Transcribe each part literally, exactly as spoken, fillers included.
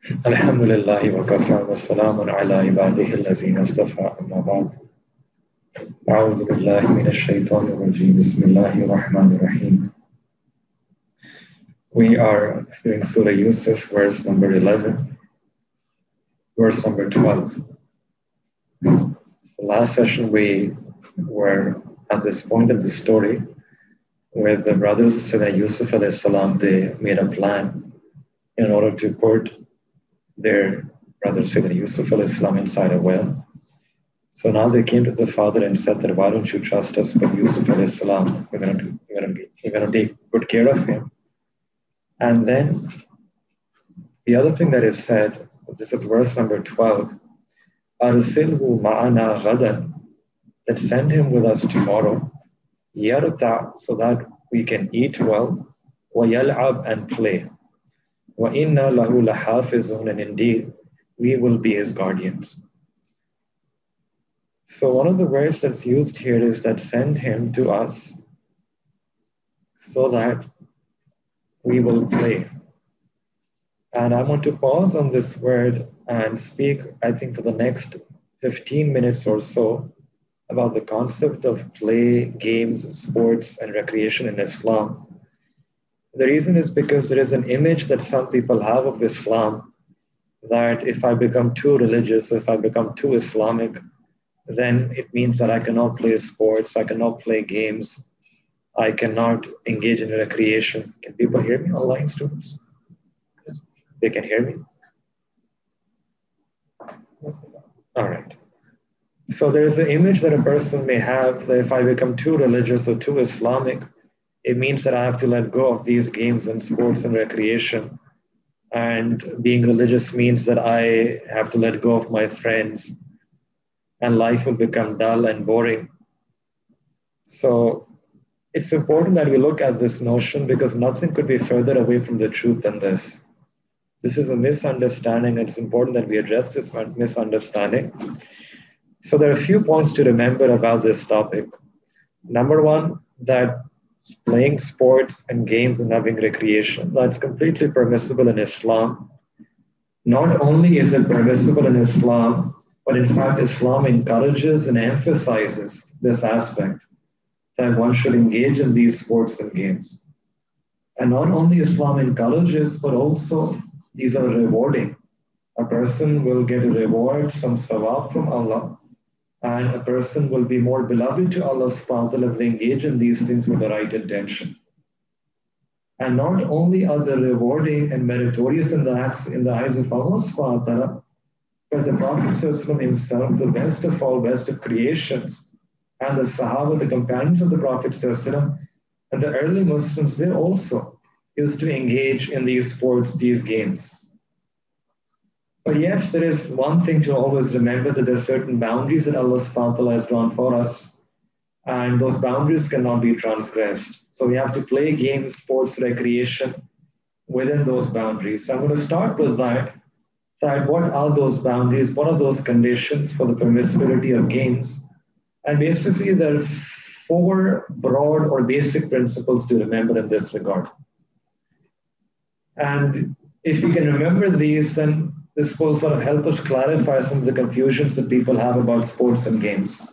الحمد لله وكفى وسلام على عباده الذين اصطفى أما بعد أعوذ بالله من الشيطان الرجيم بسم الله الرحمن الرحيم. We are doing Surah Yusuf, verse number eleven, verse number twelve. The last session we were at this point of the story where the brothers of Sayyidina Yusuf alayhi salam, they made a plan in order to put their brother Sayyidina Yusuf alayhi salam inside a well. So now they came to the father and said that, why don't you trust us with Yusuf alayhi salam? We're going to, we're going to, we're going to take good care of him. And then the other thing that is said, this is verse number twelve, Arsilhu ma'ana ghadan, that send him with us tomorrow, yarta, so that we can eat well, wa yal'ab, and play, wa inna lahu lahafizun, and indeed we will be his guardians. So one of the words that's used here is that send him to us so that we will play. And I want to pause on this word and speak, I think, for the next fifteen minutes or so about the concept of play, games, sports, and recreation in Islam. The reason is because there is an image that some people have of Islam that if I become too religious, if I become too Islamic, then it means that I cannot play sports, I cannot play games, I cannot engage in recreation. Can people hear me, online students? They can hear me? All right. So there's an image that a person may have that if I become too religious or too Islamic, it means that I have to let go of these games and sports and recreation. And being religious means that I have to let go of my friends and life will become dull and boring. So it's important that we look at this notion because nothing could be further away from the truth than this. This is a misunderstanding, and it's important that we address this misunderstanding. So there are a few points to remember about this topic. Number one, that playing sports and games and having recreation, that's completely permissible in Islam. Not only is it permissible in Islam, but in fact, Islam encourages and emphasizes this aspect that one should engage in these sports and games. And not only Islam encourages, but also these are rewarding. A person will get a reward, some sawab from Allah, and a person will be more beloved to Allah subhanahu wa ta'ala if they engage in these things with the right intention. And not only are they rewarding and meritorious in the, acts, in the eyes of Allah subhanahu wa ta'ala, but the Prophet himself, the best of all, best of creations, and the Sahaba, the companions of the Prophet and the early Muslims, they also used to engage in these sports, these games. But yes, there is one thing to always remember, that there are certain boundaries that Allah subhanahu wa ta'ala has drawn for us, and those boundaries cannot be transgressed. So we have to play games, sports, recreation within those boundaries. So I'm going to start with that. That what are those boundaries? What are those conditions for the permissibility of games? And basically, there are four broad or basic principles to remember in this regard. And if we can remember these, then this will sort of help us clarify some of the confusions that people have about sports and games.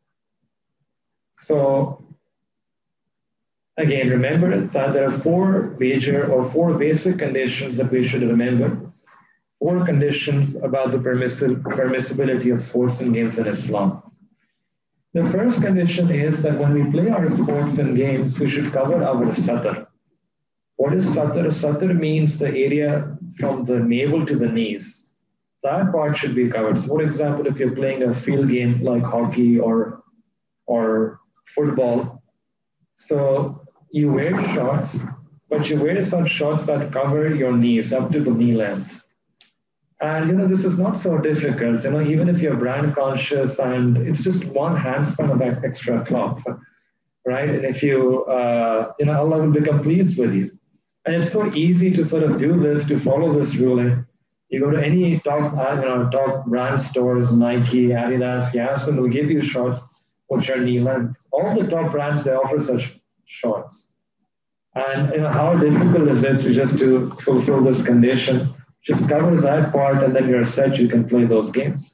So, again, remember that there are four major or four basic conditions that we should remember. Four conditions about the permissibility of sports and games in Islam. The first condition is that when we play our sports and games, we should cover our satar. What is satar? Satar means the area from the navel to the knees. That part should be covered. So for example, if you're playing a field game like hockey or, or football, so you wear shorts, but you wear such shorts that cover your knees up to the knee length. And, you know, this is not so difficult, you know, even if you're brand conscious and it's just one handspan of extra cloth, right? And if you, uh, you know, Allah will become pleased with you. And it's so easy to sort of do this, to follow this rule. You go to any top, you know, top brand stores, Nike, Adidas, Yes, and they'll give you shorts which are knee length. All the top brands, they offer such shorts. And, you know, how difficult is it to just to fulfill this condition? Just cover that part and then you're set, you can play those games.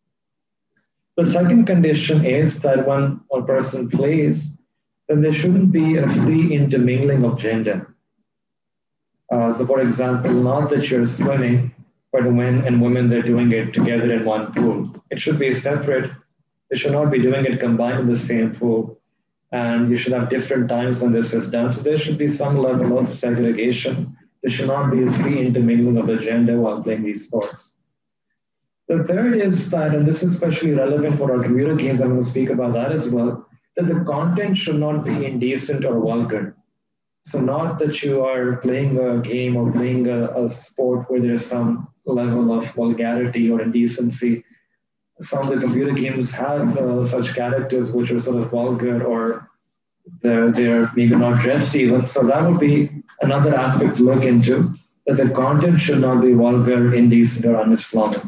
The second condition is that when a person plays, then there shouldn't be a free intermingling of gender. Uh, so for example, not that you're swimming, but men and women, they're doing it together in one pool. It should be separate. They should not be doing it combined in the same pool. And you should have different times when this is done. So there should be some level of segregation. There should not be a free intermingling of the gender while playing these sports. The third is that, and this is especially relevant for our computer games, I'm going to speak about that as well, that the content should not be indecent or vulgar. So not that you are playing a game or playing a, a sport where there's some level of vulgarity or indecency. Some of the computer games have uh, such characters which are sort of vulgar or they're, they're maybe not dressed even. So that would be another aspect to look into, that the content should not be vulgar, indecent, or un-Islamic.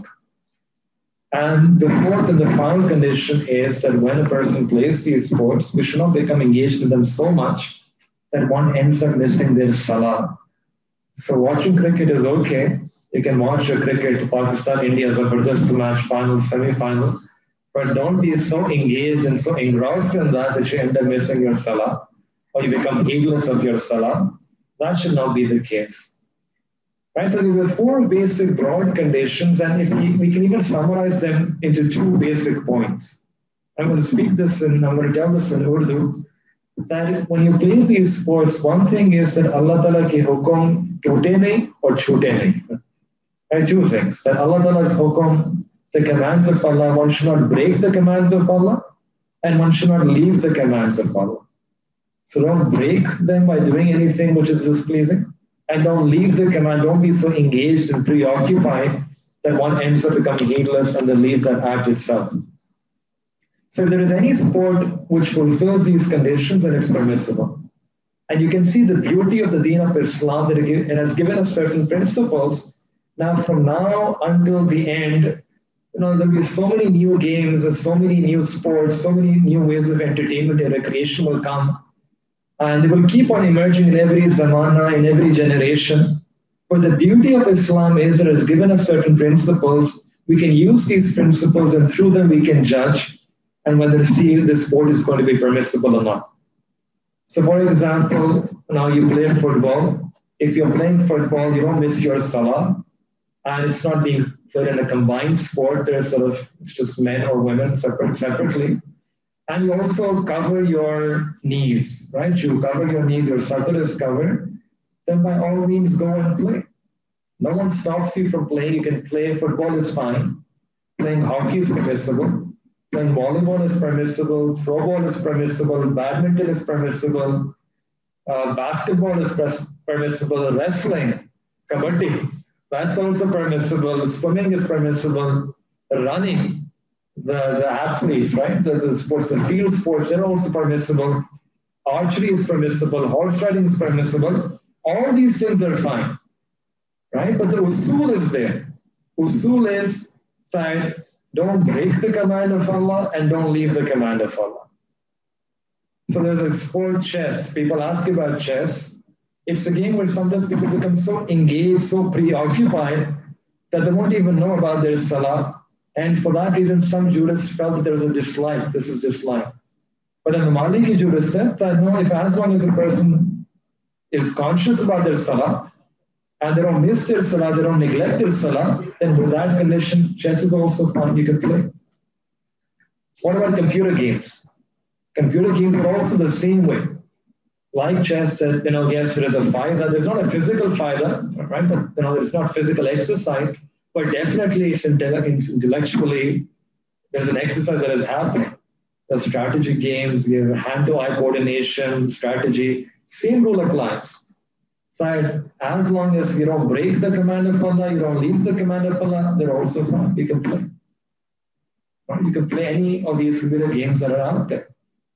And the fourth and the final condition is that when a person plays these sports, we should not become engaged with them so much that one ends up missing their salah. So watching cricket is okay. You can watch a cricket, Pakistan, India, Zabardast match, final, semi-final, but don't be so engaged and so engrossed in that that you end up missing your salah, or you become heedless of your salah. That should not be the case. Right, so these are four basic broad conditions, and if we, we can even summarize them into two basic points. I'm going to speak this and I'm going to tell this in Urdu, that when you play these sports, one thing is that Allah Ta'ala ki hukum tote nahi or chute nahi. Right, two things, that Allah Ta'ala's hukum, the commands of Allah, one should not break the commands of Allah, and one should not leave the commands of Allah. So don't break them by doing anything which is displeasing. And don't leave the command, don't be so engaged and preoccupied that one ends up becoming heedless and then leave that act itself. So if there is any sport which fulfills these conditions, then it's permissible. And you can see the beauty of the deen of Islam, that it has given us certain principles. Now from now until the end, you know, there'll be so many new games, and so many new sports, so many new ways of entertainment and recreation will come. And they will keep on emerging in every zamana, in every generation. But the beauty of Islam is that it has given us certain principles. We can use these principles and through them we can judge and whether see the sport is going to be permissible or not. So for example, now you play football. If you're playing football, you don't miss your salah. And it's not being played in a combined sport. There's sort of, it's just men or women separate, separately. And you also cover your knees, right? You cover your knees, your satar is covered. Then by all means, go and play. No one stops you from playing. You can play. Football is fine. Playing hockey is permissible. Playing volleyball is permissible. Throwball is permissible. Badminton is permissible. Uh, basketball is pres- permissible. Wrestling, kabaddi, that's also permissible. Swimming is permissible. Running. The, the athletes, right? The, the sports, the field sports, they're also permissible. Archery is permissible. Horse riding is permissible. All these things are fine, right? But the usul is there. Usul is that don't break the command of Allah and don't leave the command of Allah. So there's a sport, chess. People ask about chess. It's a game where sometimes people become so engaged, so preoccupied that they won't even know about their salah. And for that reason, some jurists felt that there was a dislike. This is dislike. But then the Maliki jurist said that no, if as long as a person is conscious about their salah, and they don't miss their salah, they don't neglect their salah, then with that condition, chess is also fine, you can play. What about computer games? Computer games are also the same way. Like chess, that, you know, yes, there is a fayda. There's not a physical fayda, right? But, you know, it's not physical exercise. But definitely it's intellectually, there's an exercise that is happening. The strategy games, you have hand-to-eye coordination, strategy, same rule applies. So as long as you don't break the command of Allah, you don't leave the command of Allah, they're also fine. You can play. You can play any of these computer games that are out there.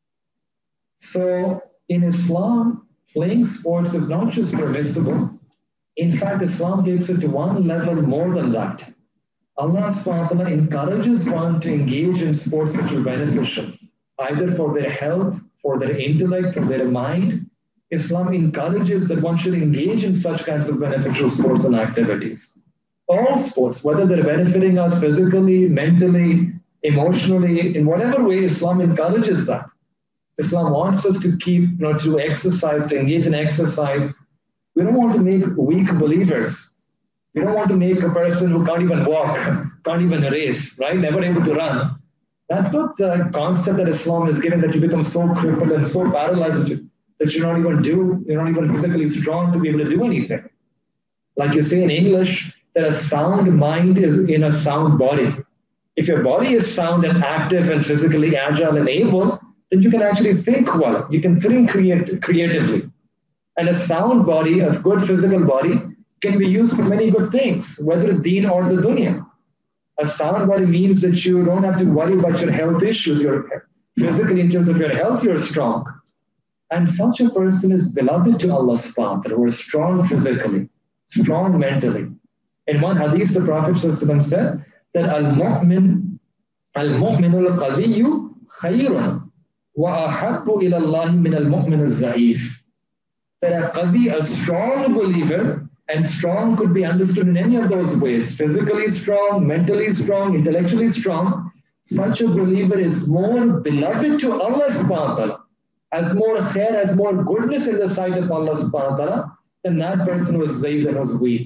So in Islam, playing sports is not just permissible. In fact, Islam takes it to one level more than that. Allah subhanahu wa ta'ala encourages one to engage in sports which are beneficial, either for their health, for their intellect, for their mind. Islam encourages that one should engage in such kinds of beneficial sports and activities. All sports, whether they're benefiting us physically, mentally, emotionally, in whatever way Islam encourages that. Islam wants us to keep, you know, to exercise, to engage in exercise. We don't want to make weak believers. We don't want to make a person who can't even walk, can't even race, right? Never able to run. That's not the concept that Islam is giving, that you become so crippled and so paralyzed that you're not even do, you're not even physically strong to be able to do anything. Like you say in English, that a sound mind is in a sound body. If your body is sound and active and physically agile and able, then you can actually think well. You can think create, creatively. And a sound body, a good physical body, can be used for many good things, whether deen or the dunya. A sound body means that you don't have to worry about your health issues. You're physically, in terms of your health, you're strong. And such a person is beloved to Allah subhanahu wa ta'ala, who is strong physically, strong mentally. In one hadith, the Prophet said that al-mu'min, al-mu'minu al-qawiyyu khayrun wa ahabbu ila Allah min al-mu'min al-za'if. That a qawi, a strong believer, and strong could be understood in any of those ways, physically strong, mentally strong, intellectually strong. Such a believer is more beloved to Allah subhanahu wa ta'ala, has more khair, has more goodness in the sight of Allah subhanahu wa ta'ala than that person who is zaif and was weak.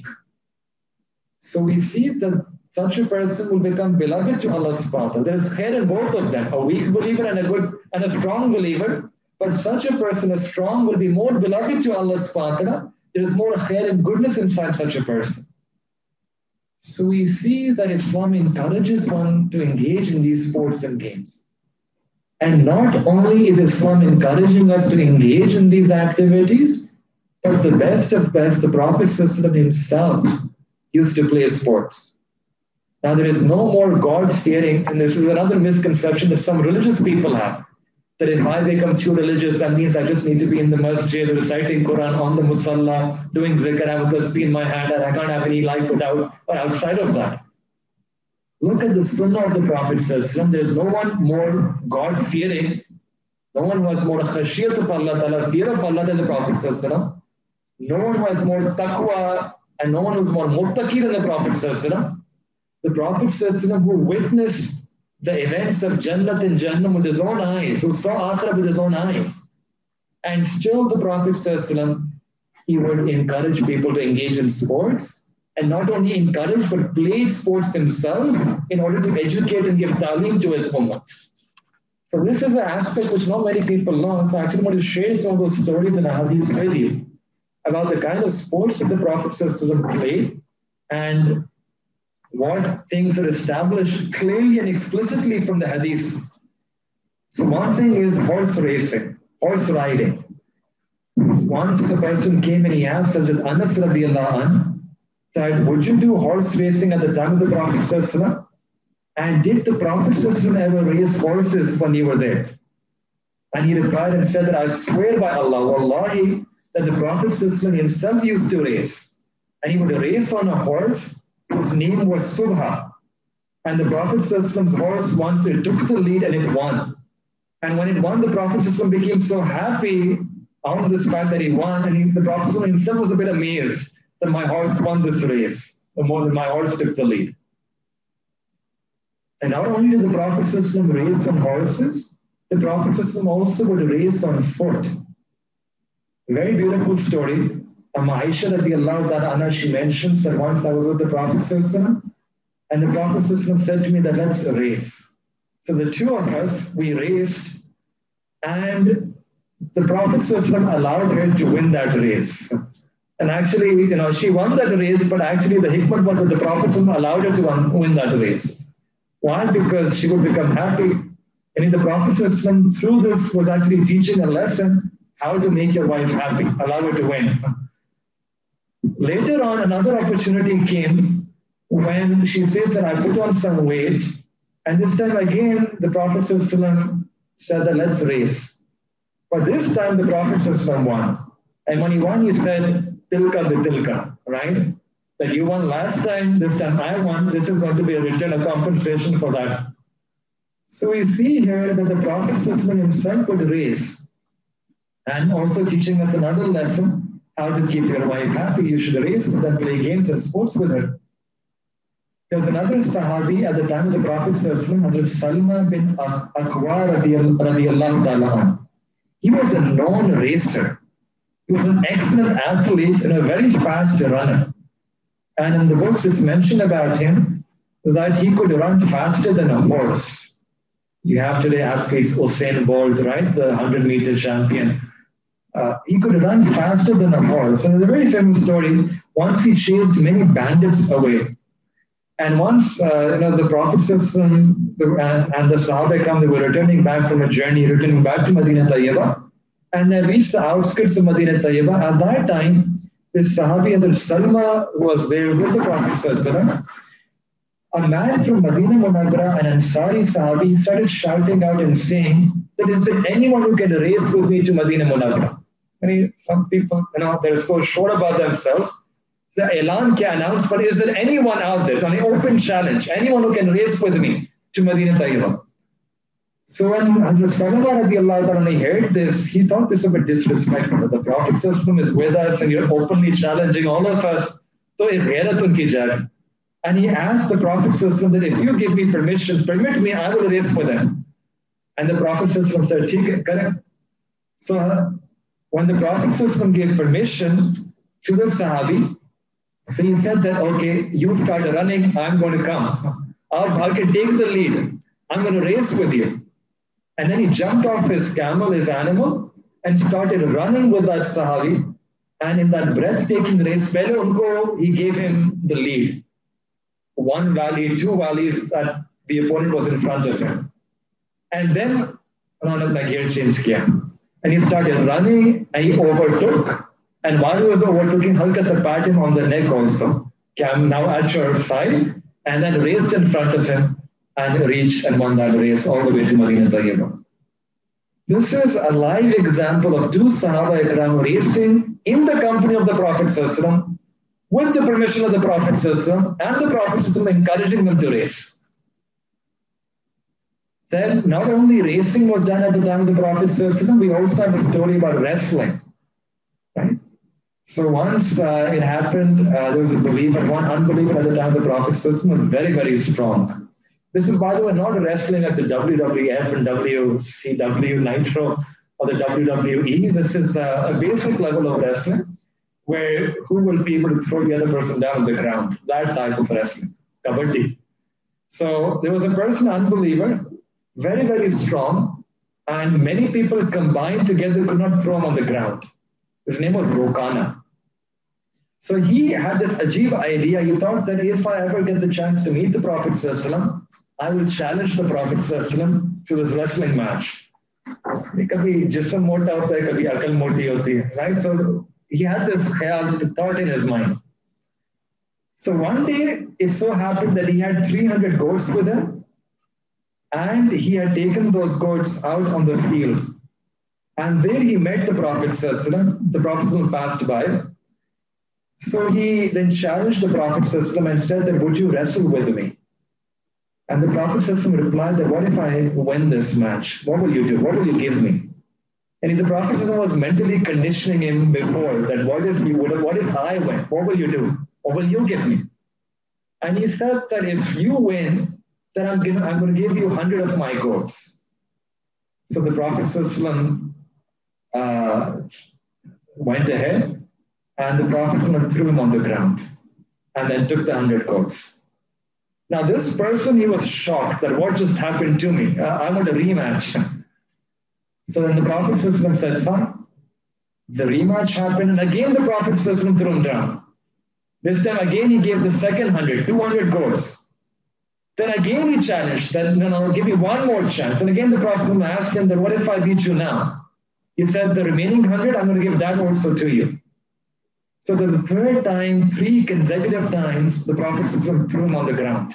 So we see that such a person will become beloved to Allah subhanahu wa ta'ala. There is khair in both of them, a weak believer and a good and a strong believer. But such a person, a strong, will be more beloved to Allah subhanahu wa ta'ala. There is more khair and goodness inside such a person. So we see that Islam encourages one to engage in these sports and games. And not only is Islam encouraging us to engage in these activities, but the best of best, the Prophet himself used to play sports. Now there is no more God-fearing, and this is another misconception that some religious people have, that if I become too religious, that means I just need to be in the masjid, reciting Quran on the musalla, doing zikr, I have the tasbih in my hand, and I can't have any life without or outside of that. Look at the sunnah of the Prophet. There is no one more God-fearing, no one who has more khashiyat of Allah Ta'ala, fear of Allah than the Prophet. No one who has more taqwa, and no one who is more muttaqi than the Prophet. The Prophet who witnessed the events of Jannat and Jahannam with his own eyes, who saw Akhirah with his own eyes. And still the Prophet, he would encourage people to engage in sports, and not only encourage, but played sports himself in order to educate and give ta'lim to his ummah. So this is an aspect which not many people know. So I actually want to share some of those stories and hadiths with you about the kind of sports that the Prophet played and what things are established clearly and explicitly from the hadiths. So one thing is horse racing, horse riding. Once a person came and he asked Hazrat Anas radiallahu anh, that would you do horse racing at the time of the Prophet? And did the Prophet ever race horses when you were there? And he replied and said that I swear by Allah, wallahi, that the Prophet himself used to race. And he would race on a horse whose name was Subha. And the Prophet's horse once it took the lead and it won. And when it won, the Prophet became so happy on this fact that he won. And he, the Prophet himself was a bit amazed that my horse won this race, the more than my horse took the lead. And not only did the Prophet race on horses, the Prophet also would race on foot. A very beautiful story. Aisha radiallahu ta'ala, she mentions that once I was with the Prophet and the Prophet said to me that let's race. So the two of us, we raced, and the Prophet allowed her to win that race. And actually, you know, she won that race, but actually the hikmah was that the Prophet allowed her to win that race. Why? Because she would become happy. And the Prophet through this was actually teaching a lesson how to make your wife happy, allow her to win. Later on, another opportunity came when she says that I put on some weight, and this time again, the Prophet said that let's race. But this time, the Prophet won. And when he won, he said, Tilka bitilka, right? That you won last time, this time I won, this is going to be a return, a compensation for that. So we see here that the Prophet himself would race, and also teaching us another lesson, how to keep your wife happy. You should race with her, play games and sports with her. There was another Sahabi at the time of the Prophet Hazrat Salma bin Aqwa radiallahu ta'ala. He was a known racer. He was an excellent athlete and a very fast runner. And in the books it's mentioned about him that he could run faster than a horse. You have today athletes, Usain Bolt, right? The one hundred meter champion. Uh, he could run faster than a horse. And it's a very famous story. Once he chased many bandits away. And once, uh, you know, the Prophet and, and the Sahaba come, they were returning back from a journey, returning back to Medina Tayyibah. And they reached the outskirts of Medina Tayyibah. At that time, this Sahabi, Hazrat Salma, was there with the Prophet. A man from Medina Munawwara, an Ansari Sahabi, started shouting out and saying that is there anyone who can race with me to Medina Munawwara? I mean, some people, you know, they're so sure about themselves. The Elan kya announced, but is there anyone out there, an open challenge, anyone who can race with me to Medina Tayyibah? So when Hazrat Salama radiallahu anhu heard this, he thought this was a bit disrespectful. The Prophet system is with us and you're openly challenging all of us. So is ghairatun ki jari. And he asked the Prophet system that if you give me permission, permit me, I will race with him. And the Prophet system said, "Theek hai, correct." So uh, when the Prophet system gave permission to the Sahabi, so he said that, okay, you start running, I'm going to come. I'll, I can take the lead. I'm going to race with you. And then he jumped off his camel, his animal, and started running with that Sahabi. And in that breathtaking race, he gave him the lead. One valley, two valleys that the opponent was in front of him. And then, like gear change kiya. And he started running and he overtook. And while he was overtaking, Halka sa pat him on the neck also. Cam now at your side, and then raced in front of him and reached and won that race all the way to Medina Tayyibah. This is a live example of two Sahaba Ikram racing in the company of the Prophet ﷺ, with the permission of the Prophet ﷺ, and the Prophet ﷺ encouraging them to race. Then not only racing was done at the time of the Prophet ﷺ, we also have a story about wrestling. Right? So once uh, it happened, uh, there was a believer, one unbeliever at the time of the Prophet ﷺ was very, very strong. This is, by the way, not wrestling at the W W F and W C W Nitro or the W W E. This is a, a basic level of wrestling where who will be able to throw the other person down on the ground. That type of wrestling, kabaddi. So there was a person, unbeliever, very, very strong, and many people combined together could not throw him on the ground. His name was Rokana. So he had this ajib idea. He thought that if I ever get the chance to meet the Prophet ﷺ, I will challenge the Prophet ﷺ to this wrestling match. Kabhi jism mota hota hai, kabhi akal moti hoti hai, right? So he had this khayal, thought in his mind. So one day, it so happened that he had three hundred goats with him, and he had taken those goats out on the field. And there he met the Prophet ﷺ. The Prophet ﷺ passed by. So he then challenged the Prophet ﷺ and said that, would you wrestle with me? And the Prophet ﷺ replied that, what if I win this match? What will you do? What will you give me? And the Prophet ﷺ was mentally conditioning him before that, what if you would, what if I win? What will you do? What will you give me? And he said that if you win, then I'm, giving, I'm going to give you a hundred of my goats. So the Prophet ﷺ uh, went ahead, and the Prophet ﷺ threw him on the ground and then took the hundred goats. Now this person, he was shocked that what just happened to me? Uh, I want a rematch. So then the Prophet ﷺ said, fine. The rematch happened, and again the Prophet ﷺ threw him down. This time again he gave the second hundred, two hundred goats. Then again he challenged that, no, no, give me one more chance. And again the Prophet asked him that, what if I beat you now? He said, the remaining hundred, I'm going to give that also to you. So the third time, three consecutive times, the Prophet threw him on the ground.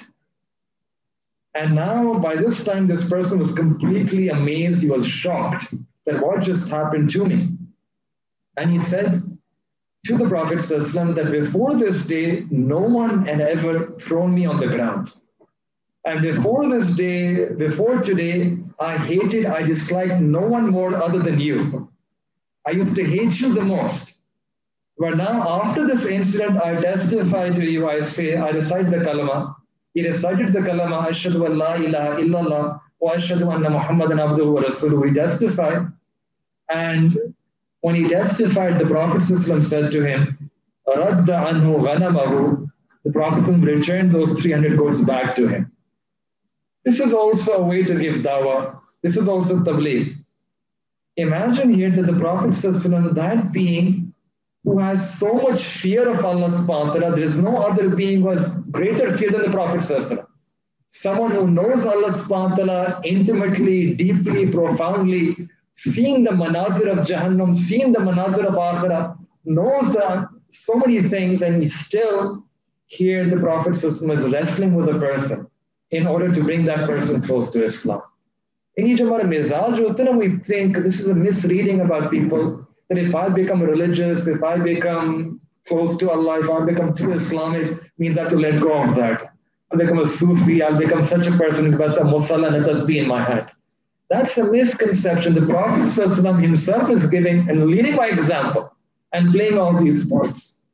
And now by this time, this person was completely amazed. He was shocked that what just happened to me. And he said to the Prophet ﷺ that before this day, no one had ever thrown me on the ground. And before this day, before today, I hated, I disliked no one more other than you. I used to hate you the most. But now after this incident, I testify to you, I say, I recite the kalama, He recited the kalama, Ashhadu an la ilaha illallah wa ashhadu anna Muhammadan abduhu wa rasuluhu. He testified. And when he testified, the Prophet ﷺ said to him, Radda anhu ghanamahu. The Prophet ﷺ returned those three hundred goats back to him. This is also a way to give dawah. This is also tabligh. Imagine here that the Prophet ﷺ, that being who has so much fear of Allah subhanahu wa ta'ala, there is no other being who has greater fear than the Prophet ﷺ. Someone who knows Allah subhanahu wa ta'ala intimately, deeply, profoundly, seeing the manazir of Jahannam, seeing the manazir of Akhirah, knows the, so many things, and he still here the Prophet ﷺ is wrestling with a person in order to bring that person close to Islam. In each of our mizaj, we think this is a misreading about people, that if I become religious, if I become close to Allah, if I become too Islamic, means I have to let go of that. I'll become a Sufi, I'll become such a person who has a musalla and a tasbih in my hand. That's the misconception. The Prophet ﷺ himself is giving and leading by example and playing all these sports.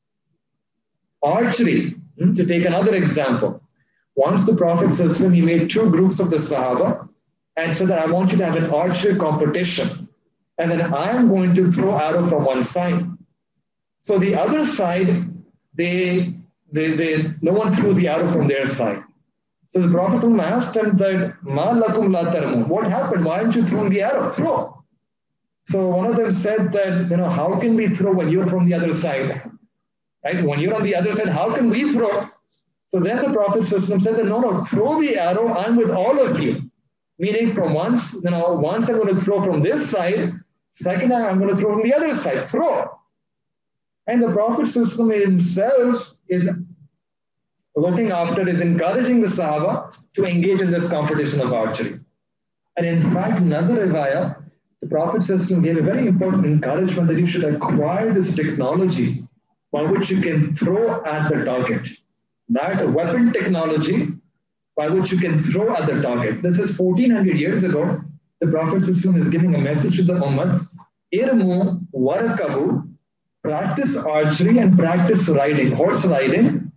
Archery, to take another example. Once the Prophet ﷺ, he made two groups of the Sahaba and said that I want you to have an archery competition. And then I'm going to throw arrow from one side. So the other side, they, they, they, no one threw the arrow from their side. So the Prophet asked them that, Ma lakum la tarmun. What happened? Why aren't you throwing the arrow? Throw. So one of them said that, you know, how can we throw when you're from the other side? Right? When you're on the other side, how can we throw? So then the Prophet said that, no, no, throw the arrow. I'm with all of you. Meaning from once, you know, once I'm going to throw from this side, second time I'm going to throw from the other side. Throw. And the Prophet himself is looking after, is encouraging the Sahaba to engage in this competition of archery. And in fact, another riwayah, the Prophet gave a very important encouragement that you should acquire this technology by which you can throw at the target. That weapon technology by which you can throw at the target. This is fourteen hundred years ago. The Prophet is giving a message to the Ummah, Irmu warakabu, practice archery and practice riding, horse riding.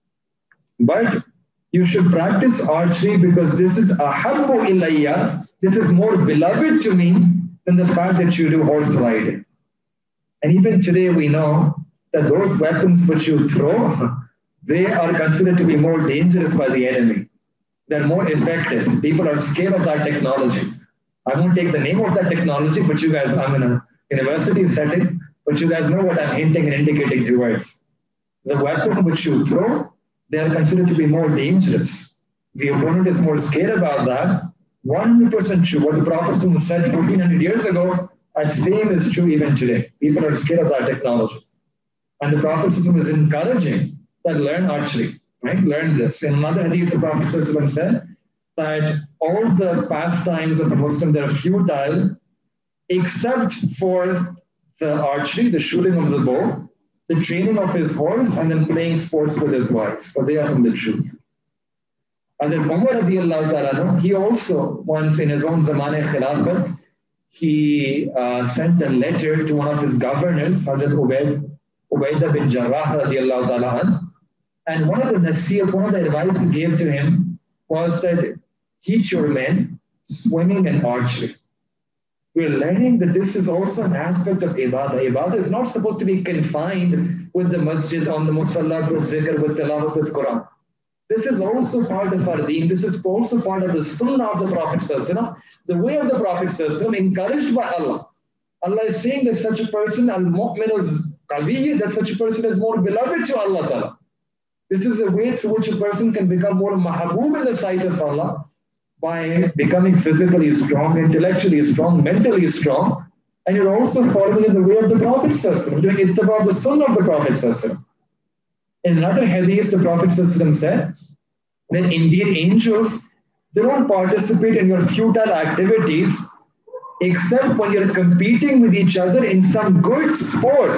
But you should practice archery because this is ahabbu ilayya, this is more beloved to me than the fact that you do horse riding. And even today we know that those weapons which you throw, they are considered to be more dangerous by the enemy. They're more effective. People are scared of that technology. I won't take the name of that technology, but you guys, I'm in a university setting, but you guys know what I'm hinting and indicating towards. The weapon which you throw, they are considered to be more dangerous. The opponent is more scared about that. one hundred percent true. What the Prophet said fourteen hundred years ago, that same is true even today. People are scared of that technology. And the Prophet is encouraging that learn archery, right? Learn this. In another hadith, the Prophet said that all the pastimes of a Muslim, they're futile, except for the archery, the shooting of the bow, the training of his horse, and then playing sports with his wife, for they are from the truth. And then Umar radiallahu ta'ala, he also, once in his own Zamane Khilafat, he uh, sent a letter to one of his governors, Hazrat Ubaid, Ubaidah bin Jarrah radiallahu ta'ala, and one of the nasiyat, one of the advice he gave to him was that teach your men swimming and archery. We're learning that this is also an aspect of ibadah. Ibadah is not supposed to be confined with the masjid, on the musalla, with zikr, with tilawat, with Quran. This is also part of our deen. This is also part of the sunnah of the Prophet ﷺ, the way of the Prophet ﷺ, encouraged by Allah. Allah is saying that such a person, al-mu'min is qawi, that such a person is more beloved to Allah Ta'ala. This is a way through which a person can become more mahaboob in the sight of Allah, by becoming physically strong, intellectually strong, mentally strong, and you're also following in the way of the Prophet ﷺ, doing it about the sunnah of the Prophet ﷺ. In another hadith, the Prophet ﷺ said that indeed angels, they don't participate in your futile activities except when you're competing with each other in some good sport.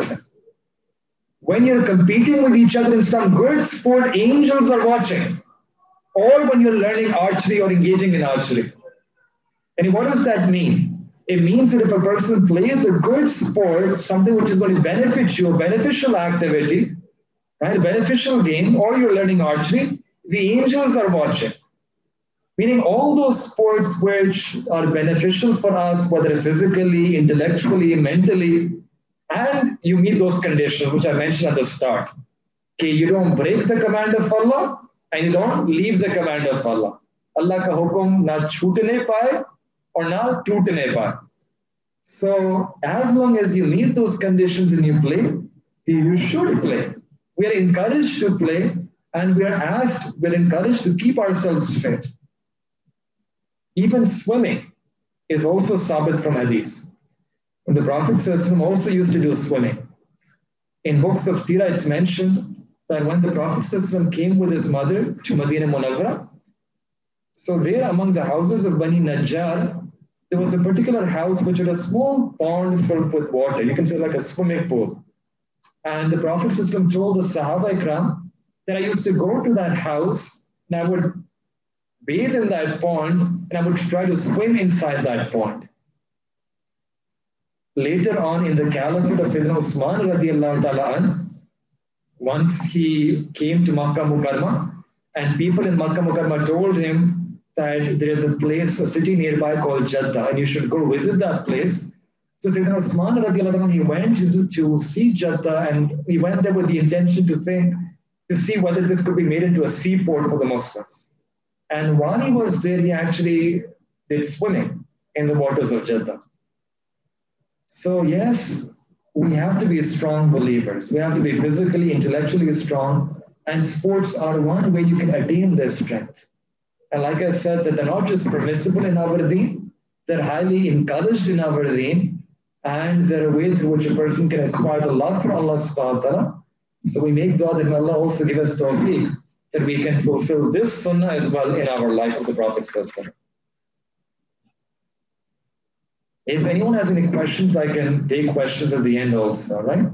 When you're competing with each other in some good sport, angels are watching. Or when you're learning archery or engaging in archery. And what does that mean? It means that if a person plays a good sport, something which is going to benefit you, a beneficial activity, right, a beneficial game, or you're learning archery, the angels are watching. Meaning all those sports which are beneficial for us, whether physically, intellectually, mentally, and you meet those conditions which I mentioned at the start. Okay, you don't break the command of Allah and you don't leave the command of Allah. Allah ka hukum na chutne paye or na tootne paye. So as long as you meet those conditions and you play, you should play. We are encouraged to play and we are asked, we're encouraged to keep ourselves fit. Even swimming is also sabit from hadith. And the Prophet also used to do swimming. In books of Sirah, it's mentioned that when the Prophet came with his mother to Medina Munawwara, so there among the houses of Bani Najjar, there was a particular house which had a small pond filled with water. You can say like a swimming pool. And the Prophet told the Sahaba Ikram that I used to go to that house and I would bathe in that pond and I would try to swim inside that pond. Later on in the caliphate of Sayyidina Usman radiallahu ta'ala an, once he came to Makkah Mukarramah and people in Makkah Mukarramah told him that there is a place, a city nearby called Jeddah and you should go visit that place. So Sayyidina Usman radiallahu ta'ala an, he went to, to see Jeddah and he went there with the intention to think, to see whether this could be made into a seaport for the Muslims. And while he was there, he actually did swimming in the waters of Jeddah. So yes, we have to be strong believers. We have to be physically, intellectually strong. And sports are one way you can attain this strength. And like I said, that they're not just permissible in our deen, they're highly encouraged in our deen. And they're a way through which a person can acquire the love for Allah subhanahu wa ta'ala. So we make dua that Allah also give us tawfiq, that we can fulfill this sunnah as well in our life of the Prophet. If anyone has any questions, I can take questions at the end also, right?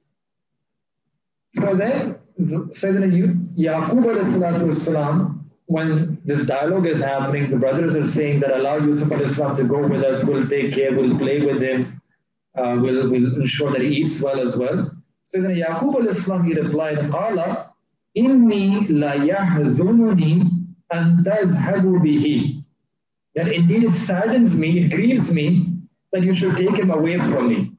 So then, Sayyidina Yaqub alayhi salatu wasalam, when this dialogue is happening, the brothers are saying that allow Yusuf alayhi salam to go with us, we'll take care, we'll play with him, uh, we'll, we'll ensure that he eats well as well. Sayyidina Yaqub alayhi salam, he replied, Qala, Inni la yahzununi an tazhabu bihi. That indeed it saddens me, it grieves me that you should take him away from me.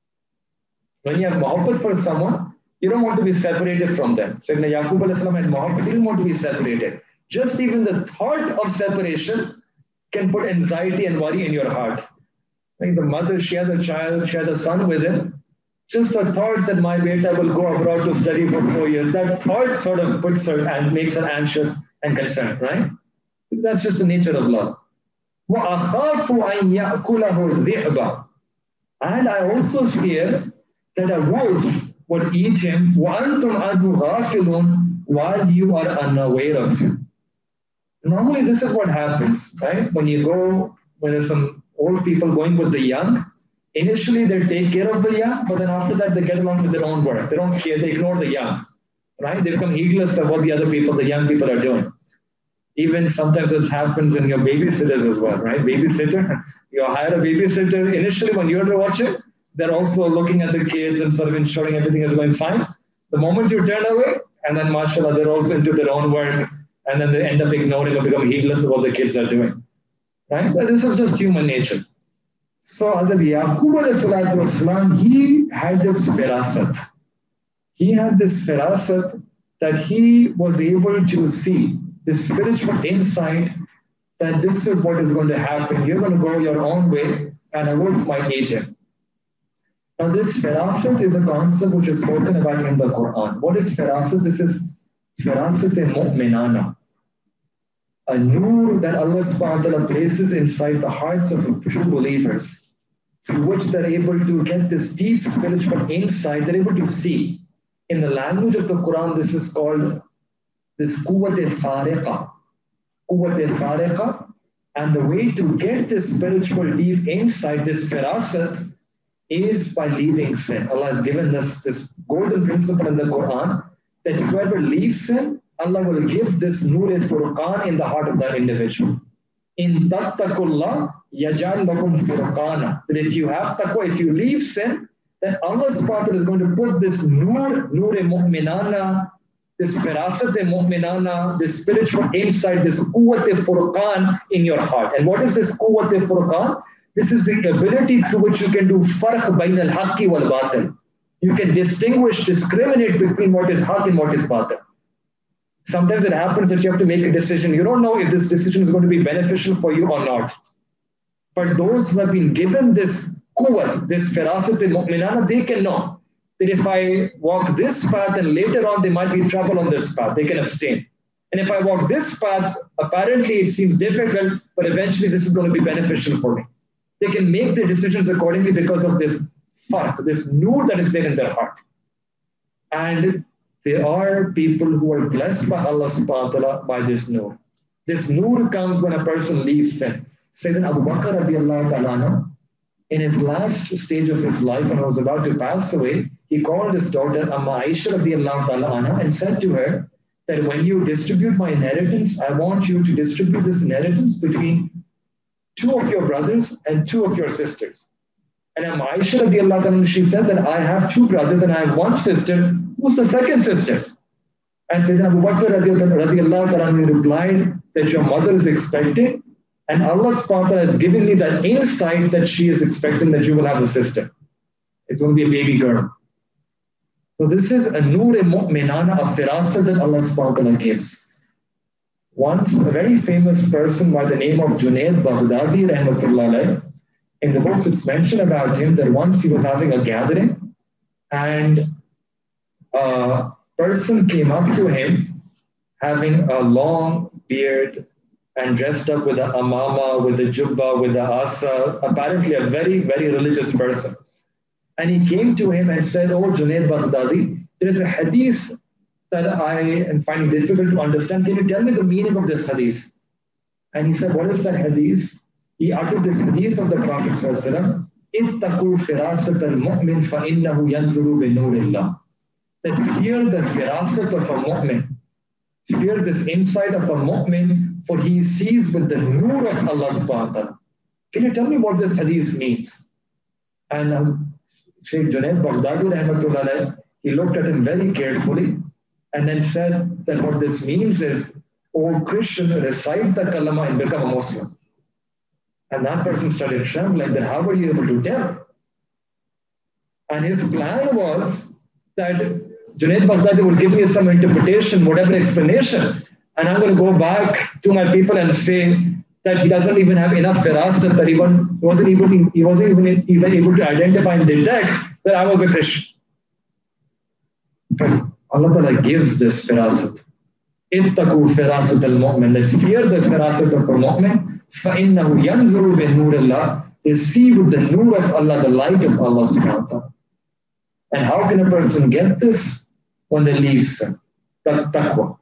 When you have muhabbat for someone, you don't want to be separated from them. Sayyidina Yaqub alayhi salam had muhabbat, he didn't want to be separated. Just even the thought of separation can put anxiety and worry in your heart. Like the mother, she has a child, she has a son with him. Just the thought that my beta will go abroad to study for four years, that thought sort of puts her and makes her anxious and concerned, right? That's just the nature of love. وَأَخَافُ أَن يَأْكُلَهُ الذِّئْبَ. And I also fear that a wolf would eat him وَأَنْتُمْ عَنْهُ غَافِلُونَ, while you are unaware of him. Normally this is what happens, right? When you go, when there's some old people going with the young, initially they take care of the young, but then after that they get along with their own work. They don't care, they ignore the young, right? They become heedless of what the other people, the young people are doing. Even sometimes this happens in your babysitters as well, right? Babysitter, you hire a babysitter. Initially when you're watching, they're also looking at the kids and sort of ensuring everything is going fine. The moment you turn away, and then mashallah, they're also into their own work, and then they end up ignoring or become heedless of what the kids are doing, right? But this is just human nature. So Hazrat Yaqub alayhi salatu wasalam, he had this firasat. He had this firasat that he was able to see this spiritual insight that this is what is going to happen. You're going to go your own way and a wolf might eat him. Now this firasat is a concept which is spoken about in the Quran. What is firasat? This is firasat-e-mu'minana. A nur that Allah subhanahu wa ta'ala places inside the hearts of true believers, through which they're able to get this deep spiritual insight, they're able to see. In the language of the Quran, this is called this quwwat-e-fariqa. Quwwat-e-fariqa. And the way to get this spiritual deep insight, this firasat, is by leaving sin. Allah has given us this golden principle in the Quran that whoever leaves sin, Allah will give this nur-e-furqan in the heart of that individual. In tattaqullah yaj'al lakum furqana. That if you have taqwa, if you leave sin, then Allah subhanahu wa ta'ala is going to put this nur, nur-e-mu'minana this firasat-e-mu'minana, this spiritual insight, this quwwat-e-furqan in your heart. And what is this quwwat-e-furqan? This is the ability through which you can do farq bayn al-haqqi wal-batil. You can distinguish, discriminate between what is haqq and what is batil. Sometimes it happens that you have to make a decision. You don't know if this decision is going to be beneficial for you or not. But those who have been given this quwwat, this firasat-e-mu'minana, they can know that if I walk this path and later on there might be trouble on this path, they can abstain. And if I walk this path, apparently it seems difficult, but eventually this is going to be beneficial for me. They can make their decisions accordingly because of this farq, this nur that is there in their heart. And there are people who are blessed by Allah subhanahu wa ta'ala by this nur. This nur comes when a person leaves sin. Sayyidina Abu Bakr radiallahu ta'ala, in his last stage of his life, when he was about to pass away, he called his daughter Amma Aisha radiallahu ta'ala and said to her that when you distribute my inheritance, I want you to distribute this inheritance between two of your brothers and two of your sisters. And Amma Aisha radiallahu ta'ala, she said that I have two brothers and I have one sister. Who's the second sister? And Sayyidina Abu Bakr radiallahu ta'ala replied that your mother is expecting, and Allah subhanahu wa ta'ala has given me that insight that she is expecting that you will have a sister. It's going to be a baby girl. So this is a nur-e-mu'minana, a firasa that Allah subhanahu wa ta'ala gives. Once, a very famous person by the name of Junaid Baghdadi, rahmatullah alayh, in the books it's mentioned about him that once he was having a gathering and a person came up to him having a long beard and dressed up with a amama, with a jubba, with a asa, apparently a very, very religious person. And he came to him and said, oh, Junaid Baghdadi, there is a hadith that I am finding difficult to understand. Can you tell me the meaning of this hadith? And he said, what is that hadith? He uttered this hadith of the Prophet ﷺ, ittaqu firasat al-mu'min fa-innahu yanzuru bi-nurillah. That fear the firasat of a mu'min, fear this insight of a mu'min, for he sees with the nur of Allah subhanahu wa ta'ala. Can you tell me what this hadith means? And uh, Shaykh Junaid Baghdadi rahmatullah, he looked at him very carefully and then said that what this means is, oh Christian, recite the kalama and become a Muslim. And that person started trembling, then how were you able to tell? And his plan was that Junaid Baghdadi will give me some interpretation, whatever explanation, and I'm going to go back to my people and say that he doesn't even have enough firasat, that he wasn't, able to, he wasn't even, even able to identify and detect that I was a Christian. But Allah Ta'ala gives this firasat. Ittaqu firasat al-mu'min, that fear the firasat of a mu'min, فَإِنَّهُ يَنْزُرُ بِنُورِ اللَّهِ, they see with the nur of Allah, the light of Allah subhanahu wa ta'ala. And how can a person get this? When they leave sin. That taqwa.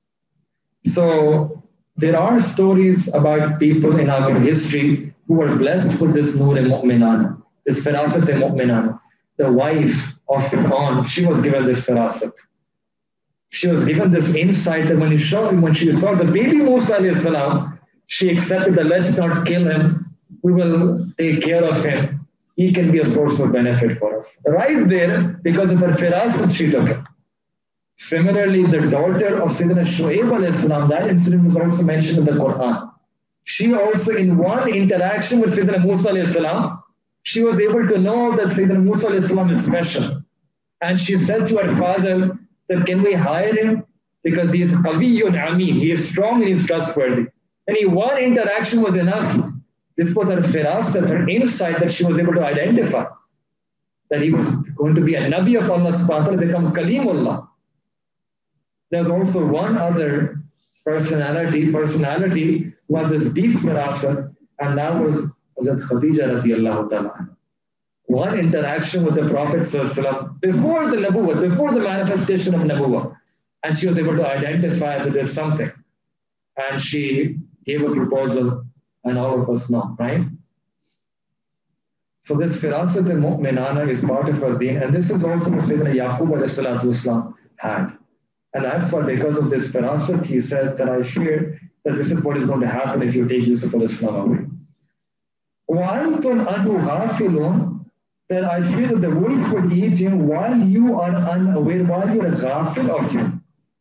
So there are stories about people in our history who were blessed with this nur-e-mu'minana, this firasat-e-mu'minana. The wife of Fir'aun, she was given this firasat. She was given this insight that when, he saw, when she saw the baby Musa alayhi salam, she accepted that let's not kill him, we will take care of him. He can be a source of benefit for us. Right there, because of her firasat, she took it. Similarly, the daughter of Sayyidina Shu'aib alayhi salam, that incident was also mentioned in the Quran. She also, in one interaction with Sayyidina Musa alayhi salam, she was able to know that Sayyidina Musa alayhi salam is special. And she said to her father that can we hire him? Because he is qawiyyun ameen, he is strong and he is trustworthy. And in one interaction was enough. This was her firasat, her insight that she was able to identify that he was going to be a Nabi of Allah subhanahu wa ta'ala, become Kalimullah. There's also one other personality, personality who had this deep firasat, and that was Hazrat Khadija radiallahu ta'ala. One interaction with the Prophet sallallahu before the Nabuwwah, before the manifestation of Nabuwwah, and she was able to identify that there's something. And she gave a proposal, and all of us know, right? So this firasat al-mu'minana is part of our deen, and this is also what Sayyidina Yaqub alayhi salatu wasalam had. And that's why, because of this firasat, he said that I fear that this is what is going to happen if you take Yusuf al-Islam away. وَأَنْتُمْ أَنْهُ غَافِلُونَ, that I fear that the wolf would eat him while you are unaware, while you are ghafil of him.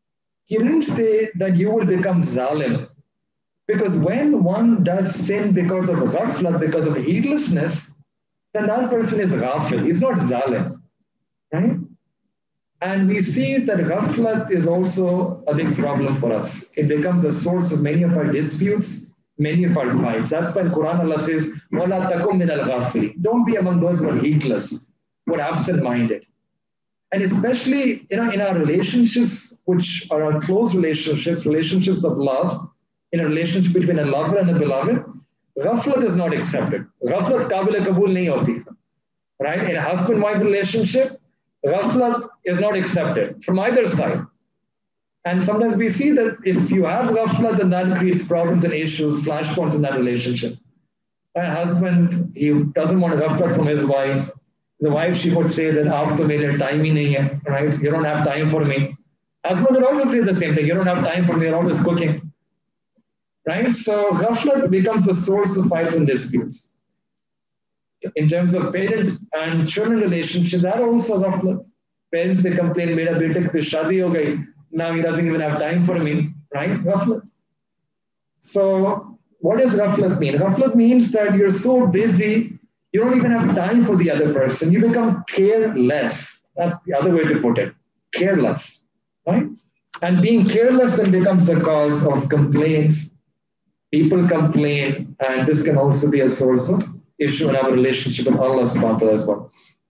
He didn't say that you will become zalim. Because when one does sin because of ghaflat, because of heedlessness, then that person is ghafil. He's not zalim, right? And we see that ghaflat is also a big problem for us. It becomes a source of many of our disputes, many of our fights. That's why in Quran Allah says, وَلَا تَكُمْ مِنَ الْغَافِلِينَ. Don't be among those who are heedless, who are absent-minded. And especially you know, in our relationships, which are our close relationships, relationships of love, in a relationship between a lover and a beloved, ghaflat is not accepted. Ghaflat qabil kabul nahi hoti. Right? In a husband-wife relationship, ghaflat is not accepted from either side. And sometimes we see that if you have ghaflat, then that creates problems and issues, flashpoints in that relationship. My husband, he doesn't want ghaflat from his wife. The wife, she would say that, aap to mere time hi nahi hai, right? You don't have time for me. Husband would always say the same thing. You don't have time for me. You're always cooking. Right? So ghaflat becomes a source of fights and disputes. In terms of parent and children relationship, that also ghaflat. Parents, they complain, mera beta ki shadi ho gayi. Now he doesn't even have time for me. Right? Ghaflat. So what does ghaflat mean? Ghaflat means that you're so busy, you don't even have time for the other person. You become careless. That's the other way to put it. Careless. Right? And being careless then becomes the cause of complaints. People complain, and this can also be a source of issue in our relationship with Allah subhanahu wa ta'ala as well.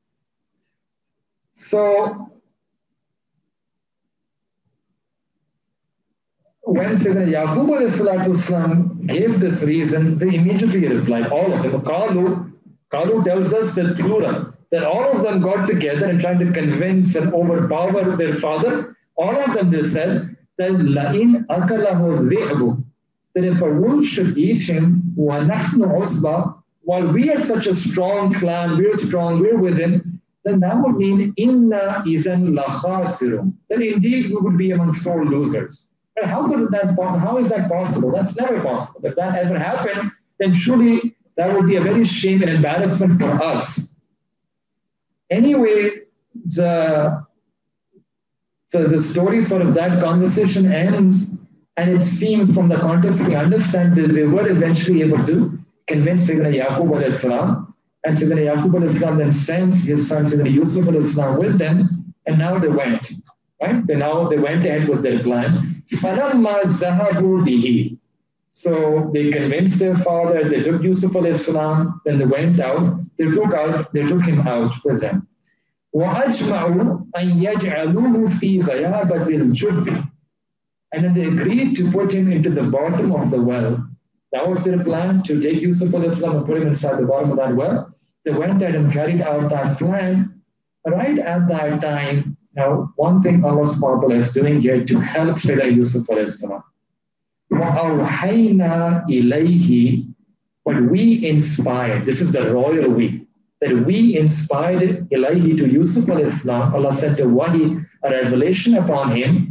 So, when Sayyidina Yaqub alayhi salatu wasalam gave this reason, they immediately replied, all of them. Qalu, Qalu tells us that plural, that all of them got together and tried to convince and overpower their father. All of them, they said, that la'in akalahu dhi'bu, that if a wolf should eat him, وَنَحْنُ عُصْبَةٌ, while we are such a strong clan, we're strong, we're with him, then that would mean inna idhan lakhasirun. Then indeed we would be among sore losers. But how could that? How is that possible? That's never possible. If that ever happened, then surely that would be a very shame and embarrassment for us. Anyway, the the, the story sort of that conversation ends. And it seems from the context we understand that they were eventually able to convince Sayyidina Yaqub alayhi salam. And Sayyidina Yaqub alayhi salam then sent his son Sayyidina Yusuf alayhi salam with them. And now they went. Right? They now they went ahead with their plan. فَلَمَّا ذَهَبُوا بِهِ. So they convinced their father, they took Yusuf alayhi salam, then they went out, they took out, they took him out with them. وَأَجْمَعُوا أَن يَجْعَلُوهُ فِي غَيَابَةِ الْجُبِّ. And then they agreed to put him into the bottom of the well. That was their plan, to take Yusuf alayhi salam and put him inside the bottom of that well. They went ahead and carried out that plan. Right at that time, now one thing Allah subhanahu wa ta'ala is doing here to help Sayyidina Yusuf alayhi salam. وَأَوْحَيْنَا إِلَيْهِ, but we inspired, this is the royal we, that we inspired ilayhi to Yusuf alayhi salam. Allah sent a wahi, a revelation upon him.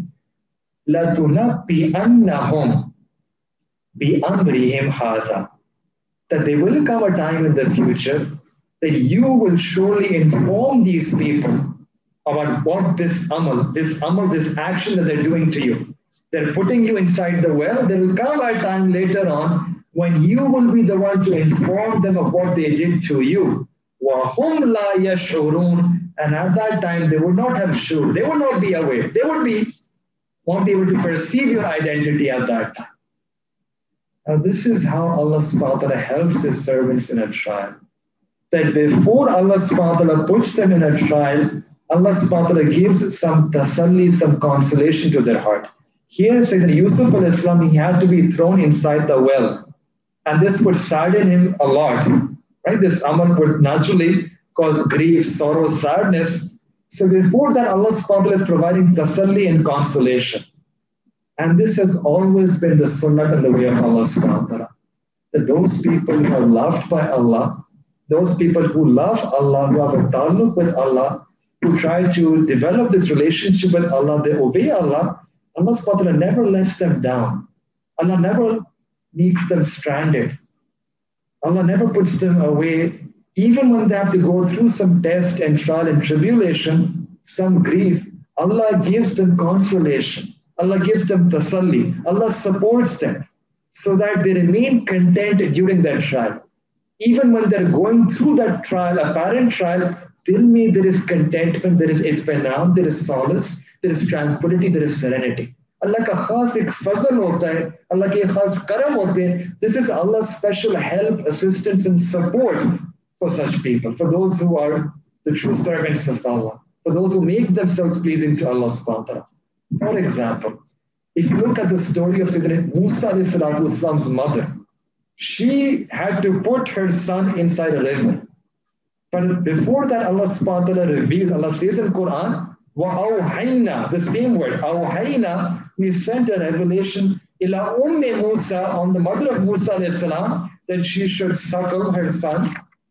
لَتُنَبِّئَنَّهُمْ بِأَمْرِهِمْ هَذَا, that there will come a time in the future that you will surely inform these people about what this amal, this amal, this action that they're doing to you. They're putting you inside the well. There will come a time later on when you will be the one to inform them of what they did to you. وَهُمْ لَا يَشْعُرُونَ, and at that time they would not have sure. They would not be aware. They would be won't be able to perceive your identity at that time. Now, this is how Allah subhanahu wa ta'ala helps His servants in a trial. That before Allah subhanahu wa ta'ala puts them in a trial, Allah subhanahu wa ta'ala gives some tasalli, some consolation to their heart. Here, Sayyidina Yusuf alayhi salam, he had to be thrown inside the well. And this would sadden him a lot. Right? This amal would naturally cause grief, sorrow, sadness. So before that, Allah subhanahu wa ta'ala is providing tasalli and consolation. And this has always been the sunnah and the way of Allah subhanahu wa ta'ala. That those people who are loved by Allah, those people who love Allah, who have a ta'alluq with Allah, who try to develop this relationship with Allah, they obey Allah, Allah subhanahu wa ta'ala never lets them down. Allah never makes them stranded. Allah never puts them away. Even when they have to go through some test and trial and tribulation, some grief, Allah gives them consolation. Allah gives them tasalli. Allah supports them so that they remain content during that trial. Even when they're going through that trial, apparent trial, till me there is contentment, there is itfanam, there is solace, there is tranquility, there is serenity. Allah ka khas ek fazl hota hai, Allah ke khas karam hote hain. This is Allah's special help, assistance and support for such people, for those who are the true servants of Allah, for those who make themselves pleasing to Allah subhanahu wa ta'ala. For example, if you look at the story of Sayyidina Musa Islam's mother, she had to put her son inside a river. But before that, Allah subhanahu wa ta'ala revealed, Allah says in Quran, وَأَوْحَيْنَا, the same word, أَوْحَيْنَا, we sent a revelation إِلَىٰ أُمِّ Musa, on the mother of Musa alayhi that she should suckle her son.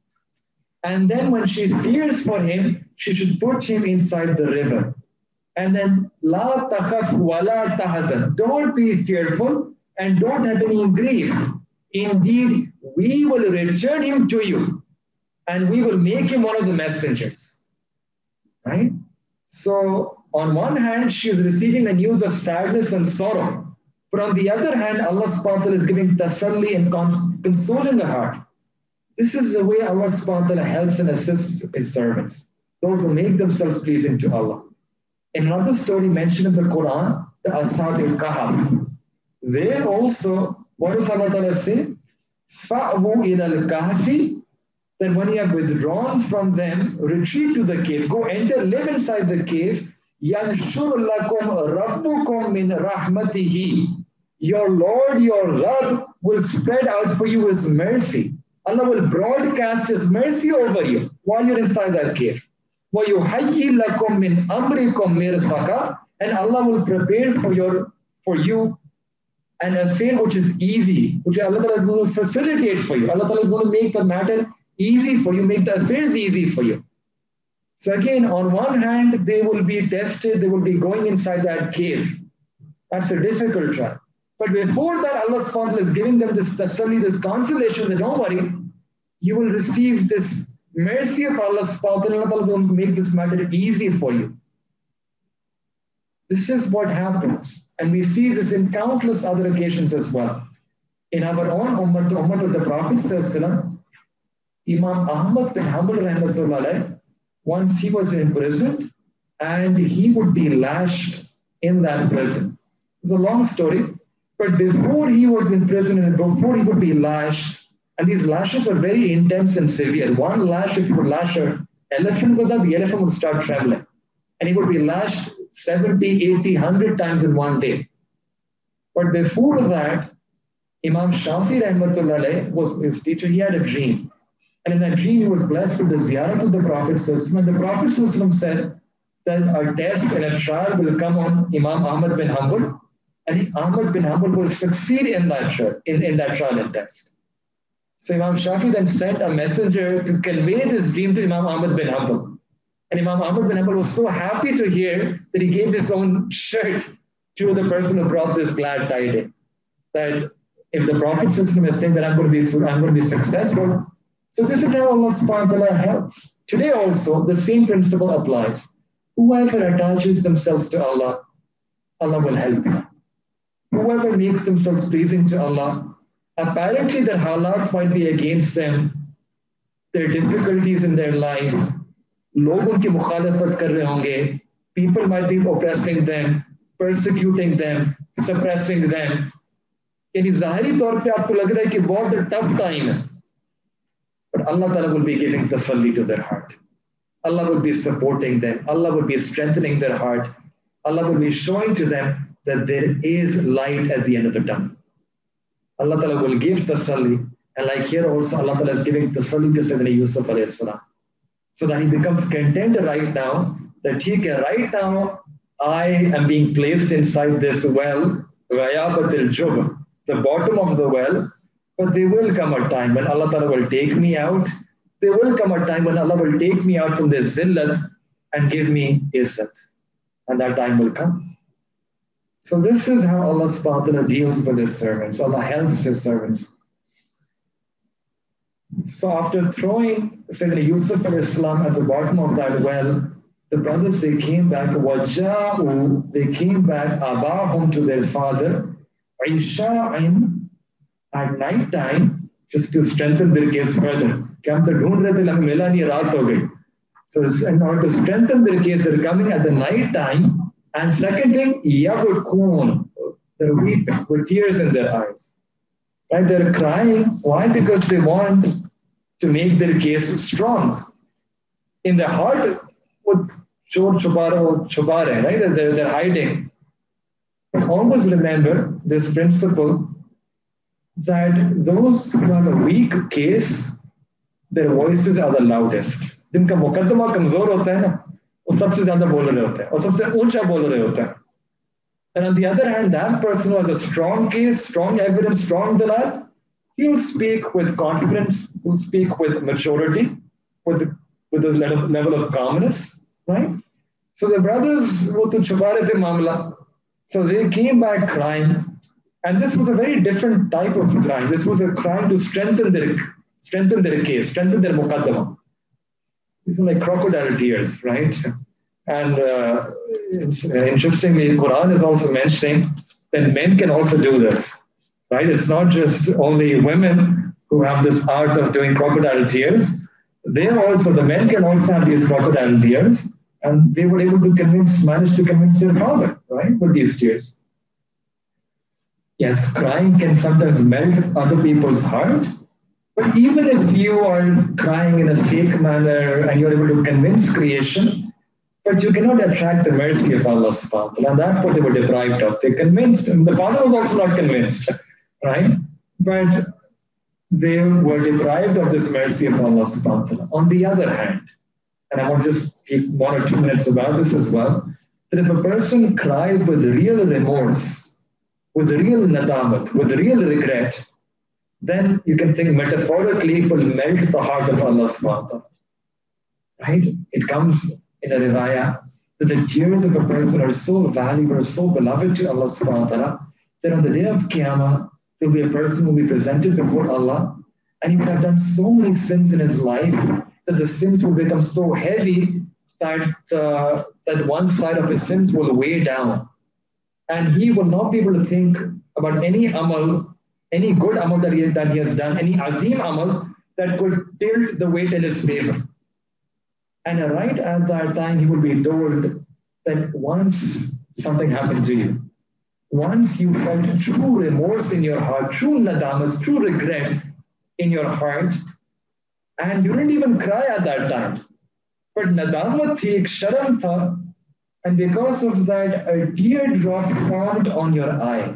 And then when she fears for him, she should put him inside the river. And then, لَا تَخَفْ وَلَا تَحَزَنْ, don't be fearful and don't have any grief. Indeed, we will return him to you and we will make him one of the messengers. Right? So, on one hand, she is receiving the news of sadness and sorrow. But on the other hand, Allah subhanahu wa ta'ala is giving tasalli and consoling the heart. This is the way Allah subhanahu wa ta'ala helps and assists His servants, those who make themselves pleasing to Allah. In another story mentioned in the Quran, the Ashab al-Kahf, there also, what does Allah Ta'ala say? فَأْوُوا إِلَى الْكَهْفِ, then when you have withdrawn from them, retreat to the cave, go enter, live inside the cave. يَنْشُرْ لَكُمْ رَبُّكُمْ مِنْ رَحْمَتِهِ, your Lord, your Rabb will spread out for you His mercy. Allah will broadcast His mercy over you while you're inside that cave. وَيُحَيِّ لَكُمْ مِنْ أَمْرِكُمْ مِرْفَقًا, and Allah will prepare for your for you an affair which is easy, which Allah Ta'ala is going to facilitate for you. Allah Ta'ala is going to make the matter easy for you, make the affairs easy for you. So again, on one hand, they will be tested, they will be going inside that cave. That's a difficult trial. But before that, Allah subhanahu wa ta'ala is giving them this tasalli, this consolation that don't worry, you will receive this mercy of Allah subhanahu wa ta'ala. Allah is going to make this matter easy for you. This is what happens. And we see this in countless other occasions as well. In our own ummah, the ummah of the Prophet Sallallahu, Imam Ahmad bin Hanbal rahmatullah, once he was imprisoned and he would be lashed in that prison. It's a long story, but before he was in prison and before he would be lashed, and these lashes are very intense and severe. One lash, if you would lash an elephant with that, the elephant would start trembling. And he would be lashed seventy, eighty, one hundred times in one day. But before that, Imam Shafi rahmatullah was his teacher. He had a dream. And in that dream, he was blessed with the ziyarat of the Prophet. And the Prophet said that a test and a trial will come on Imam Ahmad bin Hanbal. And Ahmad bin Hanbal will succeed in that trial, in, in that trial and test. So Imam Shafi then sent a messenger to convey this dream to Imam Ahmad bin Hanbal. And Imam Ahmad bin Hanbal was so happy to hear that he gave his own shirt to the person who brought this glad tidings. That if the Prophet is saying that I'm going to be, I'm going to be successful. So this is how Allah subhanahu wa ta'ala helps. Today also, the same principle applies. Whoever attaches themselves to Allah, Allah will help them. Whoever makes themselves pleasing to Allah, apparently their halat might be against them, their difficulties in their life, लोगों की मुखालफत कर रहे होंगे, people might be oppressing them, persecuting them, suppressing them. यानी ज़ाहिरी तौर पे आपको लग रहा है कि बहुत tough time है. But Allah Ta'ala will be giving tasalli to their heart. Allah will be supporting them. Allah will be strengthening their heart. Allah will be showing to them that there is light at the end of the tunnel. Allah Ta'ala will give tasalli. And like here also, Allah Ta'ala is giving tasalli to Sayyidina Yusuf alayhi salam. So that he becomes content right now, that he can, right now, I am being placed inside this well, Ghayabatil Jub, the bottom of the well, but there will come a time when Allah Ta'ala will take me out. There will come a time when Allah will take me out from this zillat and give me izzat. And that time will come. So this is how Allah subhanahu wa ta'ala deals with His servants. Allah helps His servants. So after throwing Sayyidina Yusuf alayhi salam at the bottom of that well, The brothers, they came back, وَجَاءُوا, they came back, أَبَاهُمْ, to their father, عِشَاءٍ, at night time, just to strengthen their case further. So in order to strengthen their case, they're coming at the night time. And second thing, يَبْكُونَ, they're weeping with tears in their eyes. Right? They're crying. Why? Because they want to make their case strong. In their heart, with chor chupare, chupare, right? They're, they're hiding. But always remember this principle that those who have a weak case, their voices are the loudest. जिनका मुकद्दमा कमजोर होता है ना, वो सबसे ज्यादा बोल रहे होते हैं और सबसे ऊंचा बोल रहे होते हैं. And on the other hand, that person who has a strong case, strong evidence, strong dalal, he'll speak with confidence, he'll speak with maturity, with with a level of calmness, right? So the brothers, wo to chupa rahe the mamla, so they came back crying. And this was a very different type of crime. This was a crime to strengthen their strengthen their case, strengthen their muqaddama. These are like crocodile tears, right? And uh, it's, uh, interestingly, the Quran is also mentioning that men can also do this, right? It's not just only women who have this art of doing crocodile tears. They also, the men can also have these crocodile tears, and they were able to convince, manage to convince their father, right, with these tears. Yes, crying can sometimes melt other people's heart, but even if you are crying in a fake manner and you're able to convince creation, but you cannot attract the mercy of Allah subhanahu wa ta'ala, and that's what they were deprived of. They convinced, and the father was also not convinced, right? But they were deprived of this mercy of Allah subhanahu wa ta'ala. On the other hand, and I want to just speak one or two minutes about this as well, that if a person cries with real remorse, with real nadamat, with real regret, then you can think metaphorically it will melt the heart of Allah subhanahu wa ta'ala. Right? It comes in a riwayah that the tears of a person are so valuable, so beloved to Allah subhanahu wa ta'ala, that on the day of Qiyamah, there will be a person who will be presented before Allah, and he would have done so many sins in his life that the sins will become so heavy that, uh, that one side of his sins will weigh down. And he will not be able to think about any amal, any good amal that he, that he has done, any azim amal that could tilt the weight in his favor. And right at that time, he will be told that once something happened to you, once you felt true remorse in your heart, true nadamat, true regret in your heart, and you didn't even cry at that time, but nadamat thi, sharam tha, and because of that, a teardrop formed on your eye.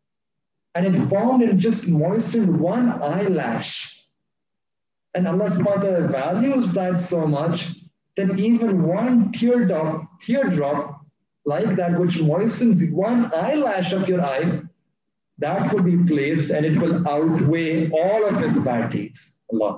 And it formed and just moistened one eyelash. And Allah subhanahu wa ta'ala values that so much that even one teardrop, teardrop like that which moistens one eyelash of your eye, that will be placed and it will outweigh all of his bad deeds. Allah.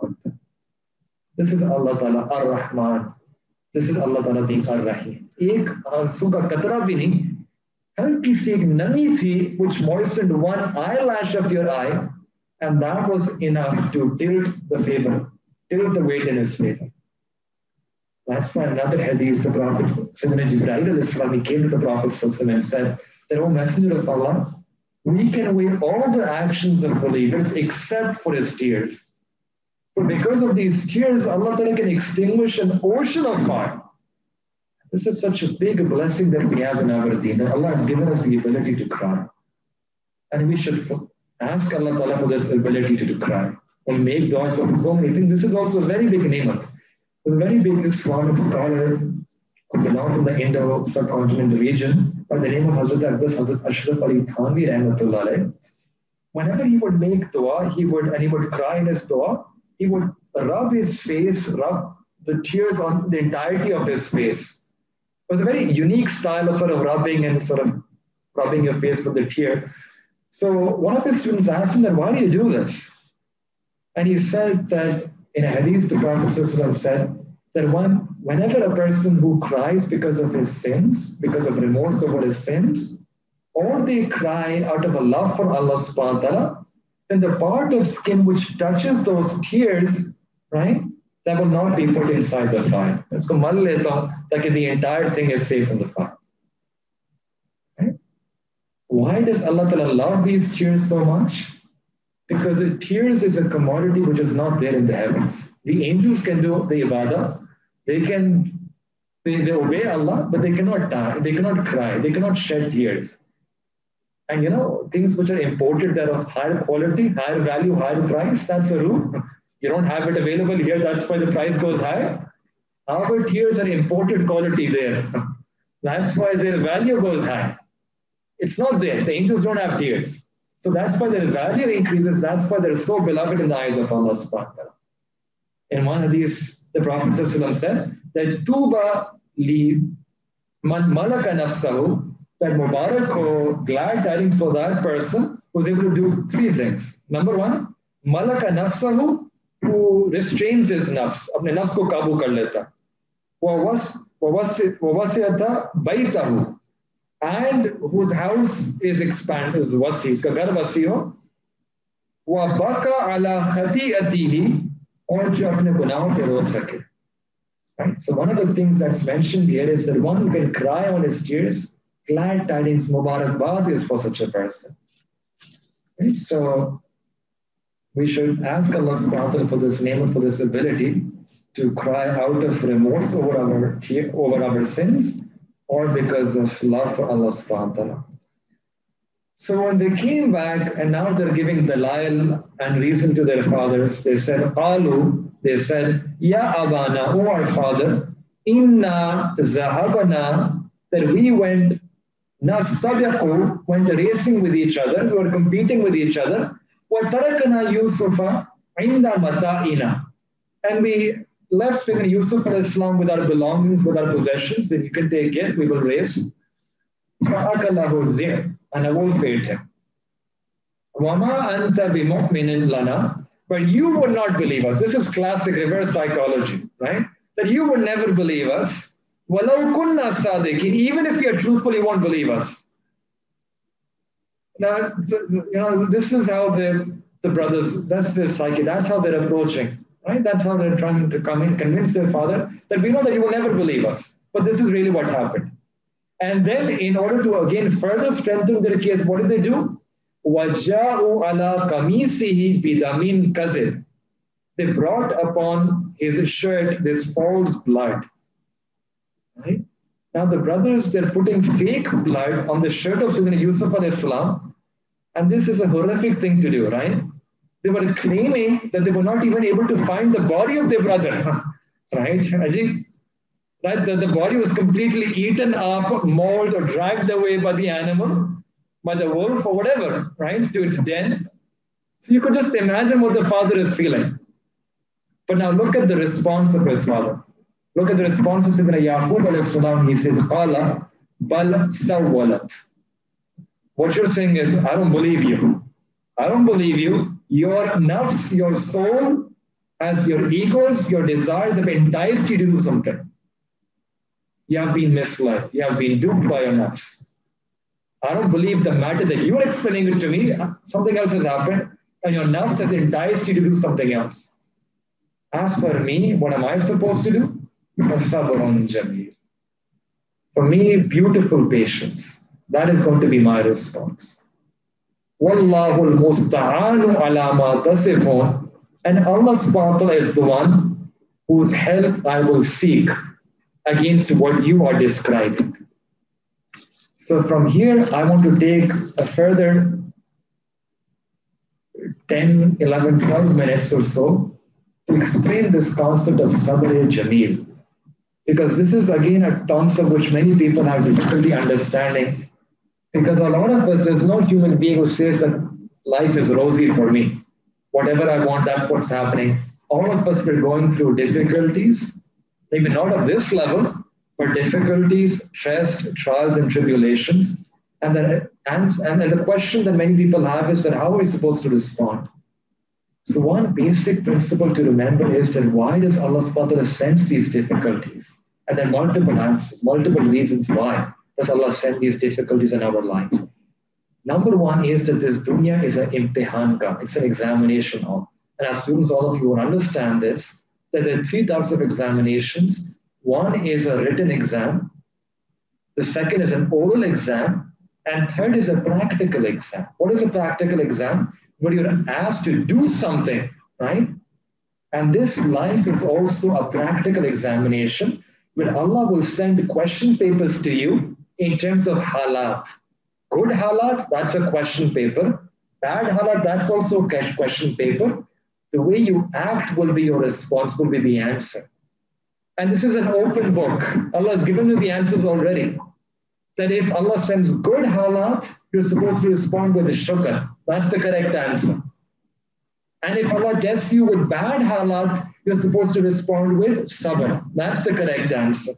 This is Allah Ta'ala Ar-Rahman. This is Allah Ta'ala being Ar-Rahim. एक आंसू का कतरा भी नहीं, हल्की सी एक नमी थी which moistened one eyelash of your eye, and that was enough to tilt the favor, tilt the weight in his favor. That's why another hadith, the Prophet Sayyidina Jibreel, he came to the Prophet and said that, O Messenger of Allah, we can weigh all the actions of believers except for his tears. But because of these tears, Allah Ta'ala can extinguish an ocean of fire. This is such a big blessing that we have in our deen, that Allah has given us the ability to cry. And we should ask Allah Ta'ala for this ability to, to cry and make du'as of so many things. This is also a very big ni'mat. There's a very big Islamic scholar who belonged from the Indo subcontinent region by the name of Hazrat Aqdas Hazrat Ashraf Ali Thanvi Rahmatullah alayh. Whenever he would make dua, he would, and he would cry in his dua, he would rub his face, rub the tears on the entirety of his face. It was a very unique style of sort of rubbing and sort of rubbing your face with the tear. So one of his students asked him that, why do you do this? And he said that in a hadith, the Prophet said that one, whenever a person who cries because of his sins, because of remorse over his sins, or they cry out of a love for Allah subhanahu wa ta'ala, then the part of skin which touches those tears, right, that will not be put inside the fire. Isko mal leta hu, taki the entire thing is safe in the fire. Right? Why does Allah Ta'ala love these tears so much? Because the tears is a commodity which is not there in the heavens. The angels can do the ibadah, they can they, they obey Allah, but they cannot die, they cannot cry, they cannot shed tears. And you know, things which are imported that are of higher quality, higher value, higher price, that's the rule. You don't have it available here, that's why the price goes high. Our tears are imported quality there. That's why their value goes high. It's not there. The angels don't have tears. So that's why their value increases. That's why they're so beloved in the eyes of Allah subhanahu wa ta'ala. In one hadith, the Prophet said that Tuba li man malaka nafsahu, that Mubarak ho, glad tidings for that person who's able to do three things. Number one, malaka nafsahu, who restrains his nafs, apne nafs ko kabu kar leta. Wa wasiyata baytahu, and whose house is expanded, is wasi, uska ghar wasi ho. Wa baka ala khati'atihi, aur jo apne gunahon pe ro sake. Right? So one of the things that's mentioned here is that one who can cry on his tears, glad tidings, Mubarakbad is for such a person. Right? So we should ask Allah subhanahu wa ta'ala for this name and for this ability to cry out of remorse over our over our sins, or because of love for Allah subhanahu wa ta'ala. So when they came back and now they're giving dalail and reason to their fathers, they said, Qalu, they said, Ya Abana, O our father, Inna zahabana, that we went, nastabiqu, went racing with each other, we were competing with each other, wa tarakana Yusufa inda mata'ina, and we left Sayyidina Yusuf al-Islam with our belongings, with our possessions, that you can take it, we will race. فَأَكَلَهُ الذِّئْبُ, and a wolf ate him. وَمَا أَنْتَ بِمُؤْمِنٍ لَنَا, but you would not believe us. This is classic reverse psychology, right? That you would never believe us. وَلَوْ كُنَّا صَادِقِينَ, even if you're truthful, you won't believe us. Now, you know, this is how the the brothers, that's their psyche, that's how they're approaching. Right? That's how they're trying to come in, convince their father that we know that you will never believe us. But this is really what happened. And then in order to again further strengthen their case, what did they do? وَجَاءُوا عَلَىٰ قَمِيصِهِ بِدَمٍ كَذِبٍ, they brought upon his shirt this false blood. Right? Now the brothers, they're putting fake blood on the shirt of Sayyidina Yusuf al-Islam. And this is a horrific thing to do, right? They were claiming that they were not even able to find the body of their brother, right? Ajit? Right? The, the body was completely eaten up, mauled, or dragged away by the animal, by the wolf, or whatever, right? To its den. So you could just imagine what the father is feeling. But now look at the response of his father. Look at the response of Sayyidina Yaqub alayhi salam. He says, Qala bal sawwalat. What you're saying is, I don't believe you. I don't believe you. Your nafs, your soul, as your egos, your desires have enticed you to do something. You have been misled. You have been duped by your nafs. I don't believe the matter that you're explaining it to me. Something else has happened, and your nafs has enticed you to do something else. As for me, what am I supposed to do? Sabrun jameel. For me, beautiful patience. That is going to be my response. Wallahu al-musta'anu ala ma tasifun. And Allah subhanahu wa ta'ala is the one whose help I will seek against what you are describing. So from here, I want to take a further ten, eleven, twelve minutes or so to explain this concept of sabr jameel. Because this is again a concept which many people have difficulty understanding. Because a lot of us, there's no human being who says that life is rosy for me. Whatever I want, that's what's happening. All of us are going through difficulties, maybe not of this level, but difficulties, stress, trials, and tribulations. And, then, and, and, and the question that many people have is that how are we supposed to respond? So one basic principle to remember is that why does Allah subhanahu wa ta'ala send these difficulties? And there are multiple answers, multiple reasons why does Allah send these difficulties in our lives. Number one is that this dunya is an imtihan ka, it's an examination hall. And as students, all of you will understand this, that there are three types of examinations. One is a written exam, the second is an oral exam, and third is a practical exam. What is a practical exam? Where you're asked to do something, right? And this life is also a practical examination where Allah will send question papers to you in terms of halat. Good halat, that's a question paper. Bad halat, that's also a question paper. The way you act will be your response, will be the answer. And this is an open book. Allah has given you the answers already. That if Allah sends good halat, you're supposed to respond with a shukr. That's the correct answer. And if Allah tests you with bad halat, you're supposed to respond with sabr. That's the correct answer.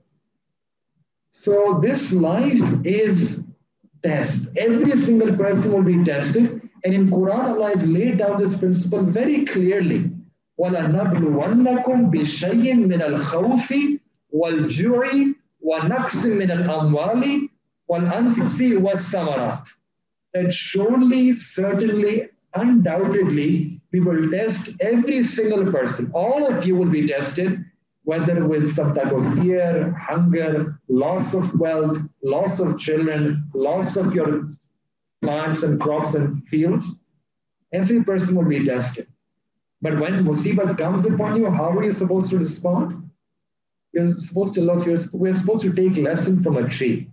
So this life is test. Every single person will be tested. And in Quran, Allah has laid down this principle very clearly. وَلَنَبْلُوَنَّكُمْ بِشَيْءٍ مِنَ الْخَوْفِ وَالْجُوعِ وَنَقْصٍ مِنَ الْأَمْوَالِ وَالْأَنفُسِ وَالثَّمَرَاتِ. That surely, certainly, undoubtedly, we will test every single person. All of you will be tested, whether with some type of fear, hunger, loss of wealth, loss of children, loss of your plants and crops and fields. Every person will be tested. But when musibat comes upon you, how are you supposed to respond? You're supposed to look, you're, we're supposed to take lesson from a tree.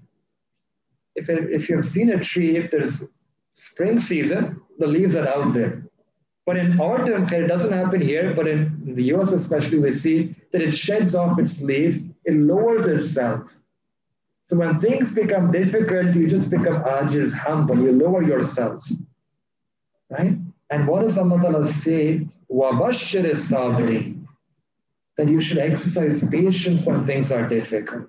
If, if you've seen a tree, if there's spring season, the leaves are out there. But in autumn, it doesn't happen here, but in the U S especially, we see that it sheds off its leaf, it lowers itself. So when things become difficult, you just become ajiz, humble, you lower yourself. Right? And what does Allah Ta'ala say? وَبَشِّرِ الصَّابِرِينَ. That you should exercise patience when things are difficult.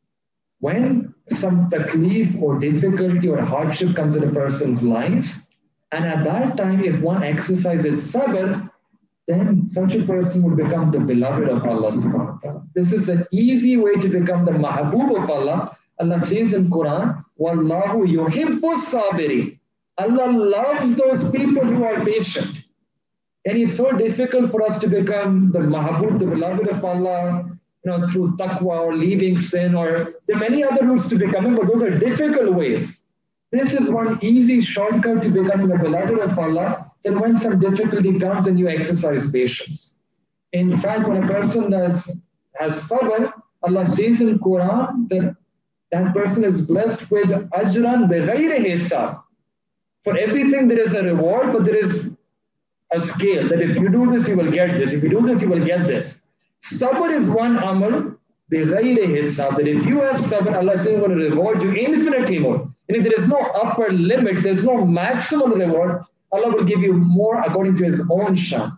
When some taklif or difficulty or hardship comes in a person's life, and at that time, if one exercises sabr, then such a person will become the beloved of Allah subhanahu wa ta'ala. This is an easy way to become the mahbub of Allah. Allah says in Quran, Wallahu yuhibbu sabiri. Allah loves those people who are patient. And it's so difficult for us to become the mahbub, the beloved of Allah, you know, through taqwa or leaving sin, or there are many other routes to becoming, but those are difficult ways. This is one easy shortcut to becoming a beloved of Allah. Then when some difficulty comes, and you exercise patience. In fact, when a person does, has sabr, Allah says in Quran that that person is blessed with ajran bighayri hisab. For everything there is a reward, but there is a scale that if you do this, you will get this. If you do this, you will get this. Sabr is one amal bighayri hisab. That if you have sabr, Allah is going to reward you infinitely more. And if there is no upper limit, there is no maximum reward, Allah will give you more according to His own shan.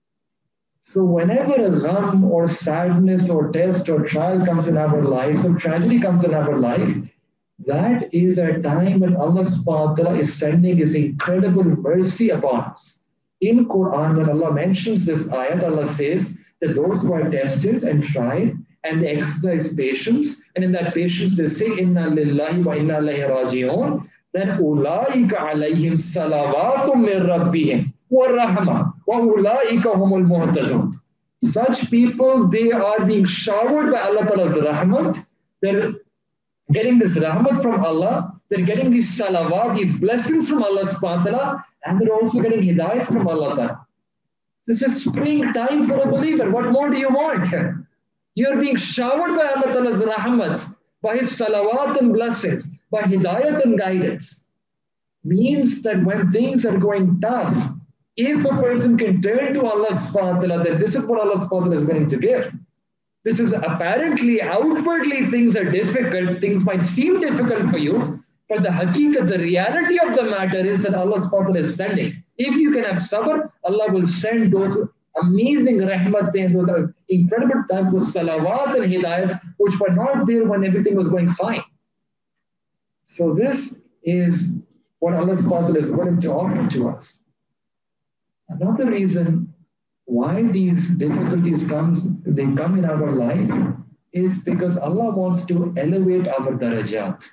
So whenever a gham or sadness or test or trial comes in our lives, or tragedy comes in our life, that is a time when Allah subhanahu wa ta'ala is sending His incredible mercy upon us. In Quran, when Allah mentions this ayat, Allah says that those who are tested and tried, and they exercise patience, and in that patience they say, Inna lillahi wa inna ilayhi raji'un, then ulaika alayhim salawatum min rabbihim wa rahma wa ulaika humul muhtadun. Such people, they are being showered by Allah Ta'ala's rahmat. They're getting this rahmat from Allah. They're getting these salawat, these blessings from Allah subhanahu wa ta'ala, and they're also getting hidayat from Allah Ta'ala. This is springtime for a believer. What more do you want? You're being showered by Allah Ta'ala's rahmat, by His salawat and blessings, by hidayat and guidance. Means that when things are going tough, if a person can turn to Allah subhanahu wa ta'ala, that this is what Allah subhanahu wa ta'ala is going to give. This is apparently, outwardly, things are difficult. Things might seem difficult for you, but the haqiqat, the reality of the matter is that Allah subhanahu wa ta'ala is sending. If you can have sabr, Allah will send those amazing rahmat and those incredible times of salawat and hidayat, which were not there when everything was going fine. So this is what Allah subhanahu wa ta'ala is willing to offer to us. Another reason why these difficulties comes, they come in our life, is because Allah wants to elevate our darajat.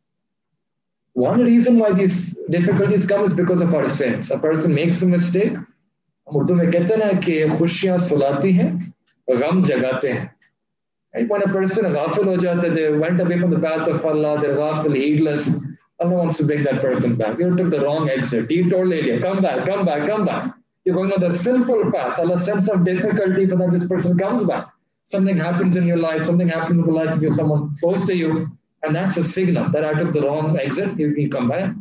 One reason why these difficulties come is because of our sins. A person makes a mistake. Urdu mein kehte na ki khushiyan sulati hain, gham jagate hain. Right? When a person ghafil ho jata, they went away from the path of Allah, they're ghafil, heedless, Allah wants to bring that person back. You took the wrong exit. Detour area. Come back, come back, come back. You're going on the sinful path. Allah sends some difficulty so that this person comes back. Something happens in your life, something happens in the life of someone close to you, and that's a signal that I took the wrong exit. You can come back.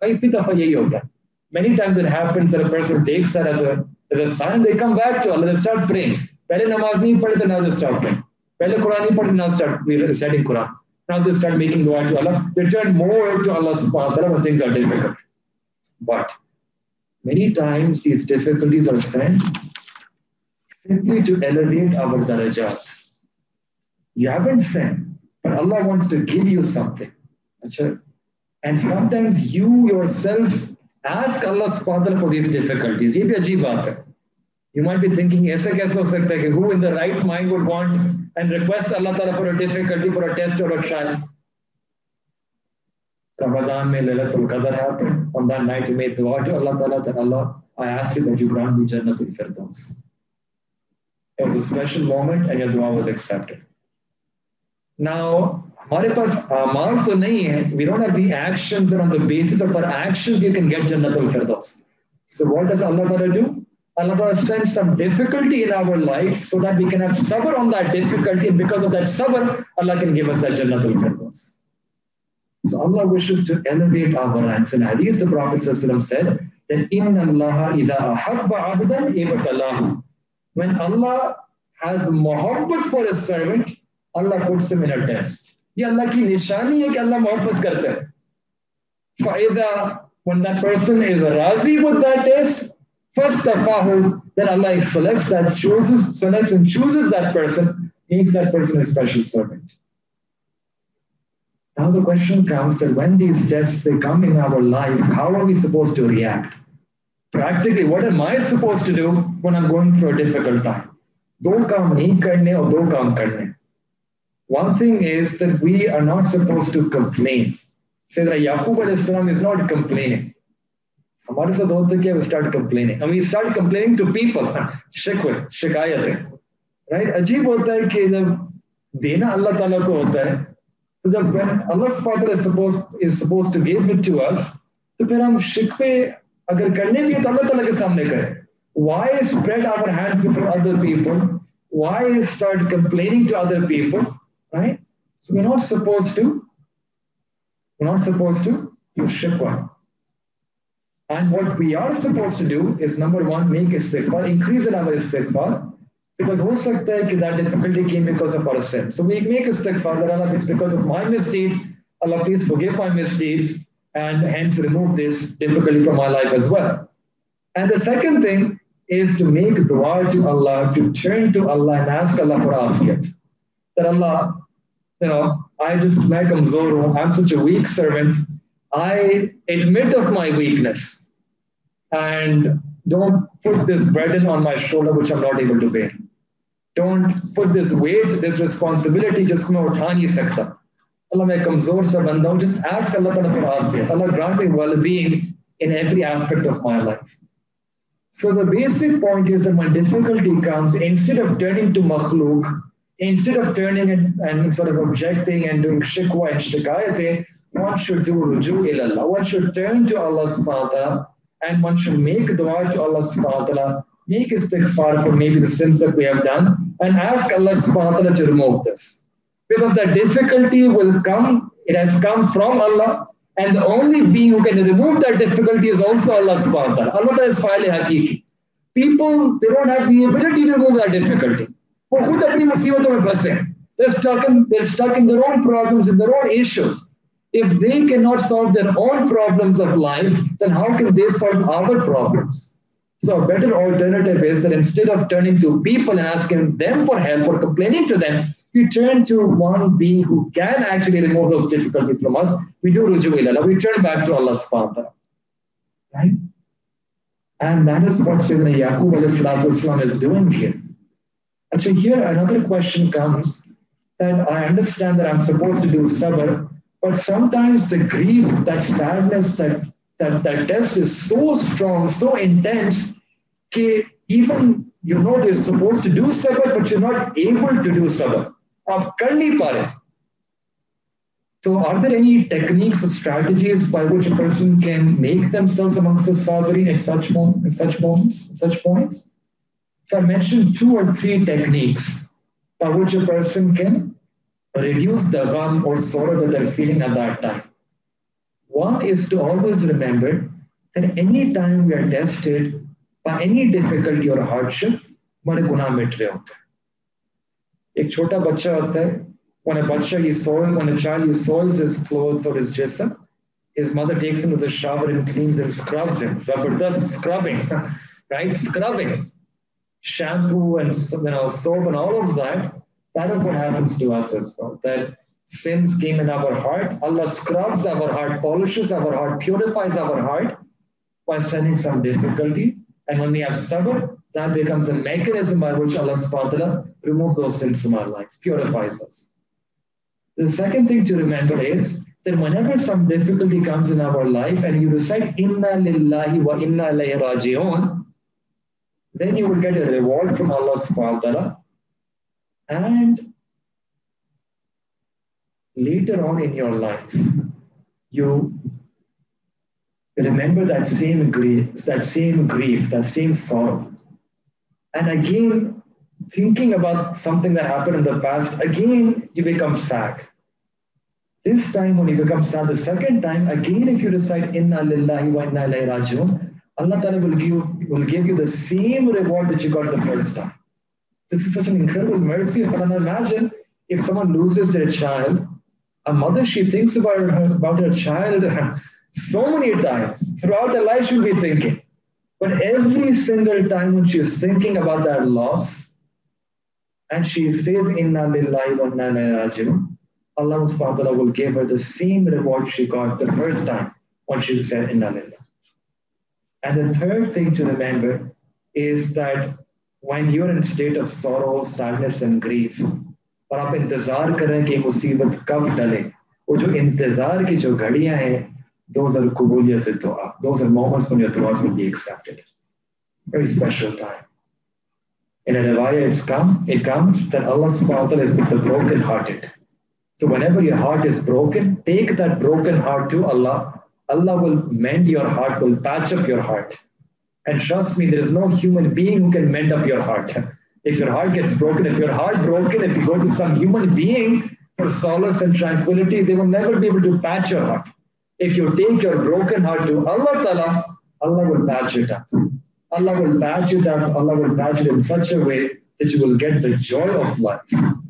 Many times it happens that a person takes that as a as a sign, they come back to Allah, they start praying. Pehle namaz nahi padhe, now they start praying. Pehle Quran nahi padhe, now start reciting Quran. Now they start making dua to Allah. They turn more to Allah subhanahu wa ta'ala when things are difficult. But many times these difficulties are sent simply to elevate our darajat. You haven't sent, but Allah wants to give you something. And sometimes you yourself ask Allah subhanahu wa ta'ala for these difficulties. Ye bhi ajeeb baat hai. You might be thinking, aisa kaise ho sakta hai ki who in the right mind would want and request Allah ta'ala for a difficulty, for a test or a trial? Ramadan mein Laylatul Qadr happened. On that night you made dua to Allah ta'ala that Allah, I ask you that you grant me Jannatul Firdaus. It was a special moment and your dua was accepted. Now, हमारे पास अमाल तो नहीं है. We don't have the actions, and on the basis of our actions you can get Jannatul Firdaus. So what does Allah Ta'ala do? Allah Ta'ala sends some difficulty in our life so that we can have sabr on that difficulty, and because of that sabr, Allah can give us that Jannatul Firdaus. So Allah wishes to elevate our ranks. In Hadith, the Prophet ﷺ said that Inna Allah idha ahabba abdan ibtalahu. When Allah has muhabbat for a servant, Allah puts him in a test. ये अल्लाह की निशानी है कि अल्लाह मोहब्बत करता है. फायदा, when that person is razi with that test, first tafahu, then Allah selects that, chooses, selects and chooses that person, makes that person a special servant. Now the question comes that when these tests they come in our life, how are we supposed to react? Practically, what am I supposed to do when I'm going through a difficult time? Do kaam nahi karne aur do kaam karne. One thing is that we are not supposed to complain. Sayyidina Yaqub alayhi salam is not complaining. हमारे साथ होता है कि we start complaining. And we start complaining to people. शिकवे, शिकायतें. Right? अजीब होता है कि जब देना अल्लाह ताला को होता है, तो जब when Allah subhanahu wa ta'ala is supposed, is supposed to give it to us, तो फिर हम शिकवे अगर करने भी है तो अल्लाह ताला के सामने करें. Why spread our hands before other people? Why start complaining to other people? Right? So we're not supposed to, we're not supposed to use shikwa. And what we are supposed to do is, number one, make istighfar, increase in our istighfar, because ho sakta hai ki that difficulty came because of our sin. So we make istighfar that Allah, it's because of my misdeeds. Allah, please forgive my misdeeds and hence remove this difficulty from my life as well. And the second thing is to make dua to Allah, to turn to Allah and ask Allah for afiyat. That Allah, you know, I just make Zoro, I'm such a weak servant. I admit of my weakness and don't put this burden on my shoulder which I'm not able to bear. Don't put this weight, this responsibility just me utha nahi sakta. Allah, main kamzor sa banda hu. Just ask Allah Ta'ala for afiyat. Allah grant me well-being in every aspect of my life. So the basic point is that when difficulty comes, instead of turning to makhluk, instead of turning and, and sort of objecting and doing shikwa and shikayate, one should do ruju ilallah. One should turn to Allah subhanahu wa ta'ala and one should make dua to Allah subhanahu wa ta'ala, make istighfar for maybe the sins that we have done and ask Allah subhanahu wa ta'ala to remove this. Because that difficulty will come, it has come from Allah, and the only being who can remove that difficulty is also Allah subhanahu wa ta'ala. Allah is fa'il hakiki. People, they don't have the ability to remove that difficulty. They're stuck in, they're stuck in their own problems, in their own issues. If they cannot solve their own problems of life, then how can they solve our problems? So a better alternative is that instead of turning to people and asking them for help or complaining to them, we turn to one being who can actually remove those difficulties from us. We do ruju ilallah. We turn back to Allah subhanahu wa ta'ala. Right? And that is what Sayyidina Yaqub alayhi salatu wasalam is doing here. Actually, here another question comes that I understand that I'm supposed to do sabr, but sometimes the grief, that sadness, that that, that test is so strong, so intense, that Even you know they're supposed to do sabr, but you're not able to do sabr. Aap kar nahi pa rahe. So are there any techniques or strategies by which a person can make themselves amongst the sabirin at such, mom- at such moments, at such points? So I mentioned two or three techniques by which a person can reduce the gham or sorrow that they're feeling at that time. One is to always remember that any time we are tested by any difficulty or hardship, हमारे गुनाह मिट रहे होते हैं. एक छोटा बच्चा होता है, when a bacha he soils, when a child he soils his clothes or his jism, his mother takes him to the shower and cleans him, scrubs him. Zabardast scrubbing, right? Scrubbing. Shampoo and you know, soap and all of that. That is what happens to us as well. That sins came in our heart. Allah scrubs our heart, polishes our heart, purifies our heart by sending some difficulty. And when we have sabr, that becomes a mechanism by which Allah subhanahu wa ta'ala removes those sins from our lives, purifies us. The second thing to remember is that whenever some difficulty comes in our life and you recite Inna lillahi wa inna ilayhi raji'un, then you will get a reward from Allah subhanahu wa ta'ala. And later on in your life, you remember that same grief, that same grief, that same sorrow. And again, thinking about something that happened in the past, again, you become sad. This time when you become sad the second time, again, if you recite Inna lillahi wa inna ilayhi raji'un, Allah Ta'ala will give, will give you the same reward that you got the first time. This is such an incredible mercy of Allah. Imagine if someone loses their child, a mother, she thinks about her, about her child so many times. Throughout her life, she'll be thinking. But every single time when she's thinking about that loss, and she says, Inna lillahi wa inna ilayhi raji'un, Allah subhanahu wa ta'ala will give her the same reward she got the first time when she said Inna lillahi. And the third thing to remember is that when you're in a state of sorrow, sadness, and grief, और आप इंतजार कर रहे हैं कि मुसीबत कब टले, वो जो इंतजार की जो घड़ियां हैं, those are कबूलियत दुआ. Those are moments when your du'as will be accepted. Very special time. In a riwayah, it's come, it comes that Allah subhanahu wa ta'ala is with the broken-hearted. So whenever your heart is broken, take that broken heart to Allah. Allah will mend your heart, will patch up your heart. And trust me, there is no human being who can mend up your heart. If your heart gets broken, if your heart broken, if you go to some human being for solace and tranquility, they will never be able to patch your heart. If you take your broken heart to Allah Ta'ala, Allah will patch it up. Allah will patch it up. Allah will patch it in such a way that you will get the joy of life.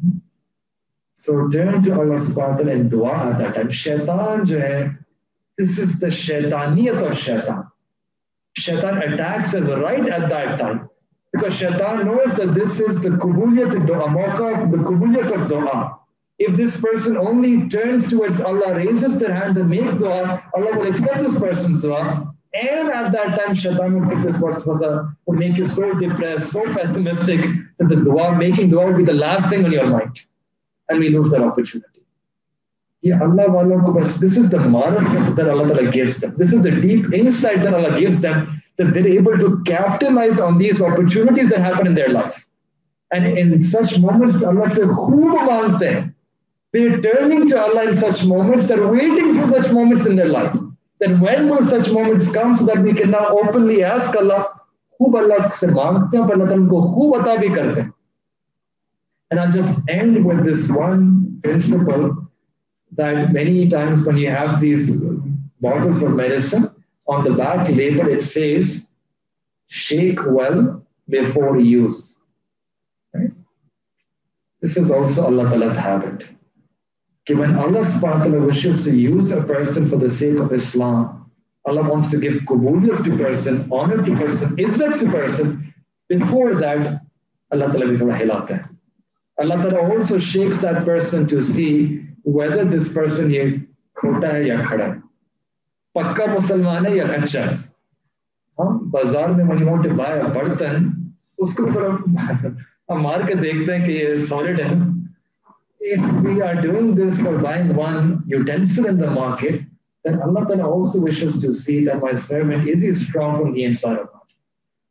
So turn to Allah subhanahu wa ta'ala in dua at that time. Shaitan jo hai, this is the shaitaniyat of shaitan. Shaitan attacks us right at that time. Because shaitan knows that this is the kubuliyat of dua, mawqa, the kubuliyat of dua. If this person only turns towards Allah, raises their hand and makes dua, Allah will accept this person's dua. And at that time, shaitan will put this waswasa, will make you so depressed, so pessimistic, that the dua, making dua will be the last thing on your mind. And we lose that opportunity. Yeah, Allah walon ko bas, this is the marifat that Allah Ta'ala gives them. This is the deep insight that Allah gives them, that they're able to capitalize on these opportunities that happen in their life. And in such moments, Allah says, "Khoob mangte hain." They're turning to Allah in such moments, they're waiting for such moments in their life. Then when will such moments come so that we can now openly ask Allah, "Khoob Allah se mangte hain, par Allah ko khoob ata bhi karte hain." And I'll just end with this one principle that many times when you have these bottles of medicine, on the back label it says, shake well before use. Right? This is also Allah Ta'ala's habit. Okay, when Allah subhanahu wa ta'ala wishes to use a person for the sake of Islam, Allah wants to give kubuliyat to person, honor to person, izzat to person. Before that, Allah Ta'ala will hilata hai. Allah Ta'ala also shakes that person to see whether this person ye khota hai ya khada hai. Pakka Musliman hai ya kacha hai. हम बाजार में when you want to buy a बर्तन, उसको थोड़ा हम मार के देखते हैं कि ये solid है. If we are doing this for buying one utensil in the market, then Allah Ta'ala also wishes to see that my servant, is he strong from the inside or not?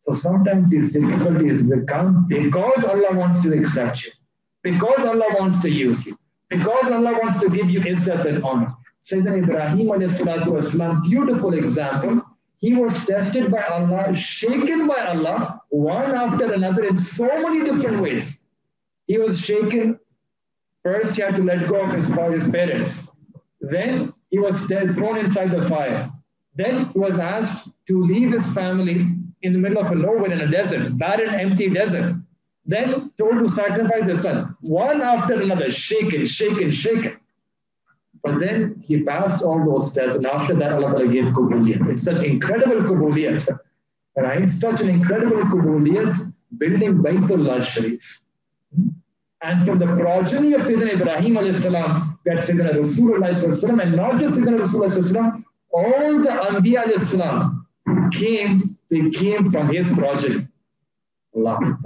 So sometimes these difficulties come because Allah wants to accept you, because Allah wants to use you, because Allah wants to give you izzat and honor. Sayyidina Ibrahim alayhi salatu wasalam, beautiful example. He was tested by Allah, shaken by Allah, one after another in so many different ways. He was shaken. First, he had to let go of his, his parents. Then he was thrown inside the fire. Then he was asked to leave his family in the middle of a nowhere in a desert, barren, empty desert. Then told to sacrifice his son. One after another, shaken, shaken, shaken. But then he passed all those tests, and after that, Allah gave Qubuliyat. It's such incredible Qubuliyat, right? Such an incredible Qubuliyat, building Baytullah Sharif. And from the progeny of Sayyidina Ibrahim alayhi salam, that Sayyidina Rasulullah sallam, and not just Sayyidina Rasulullah sallam, all the Anbiya alayhi salam came, they came from his progeny. Allah.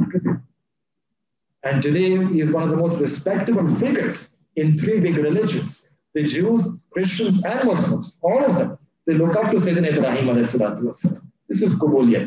And today he is one of the most respectable figures in three big religions. The Jews, Christians, and Muslims, all of them, they look up to Sayyidina Ibrahim alayhi salatu wasalam. This is Qubuliyat.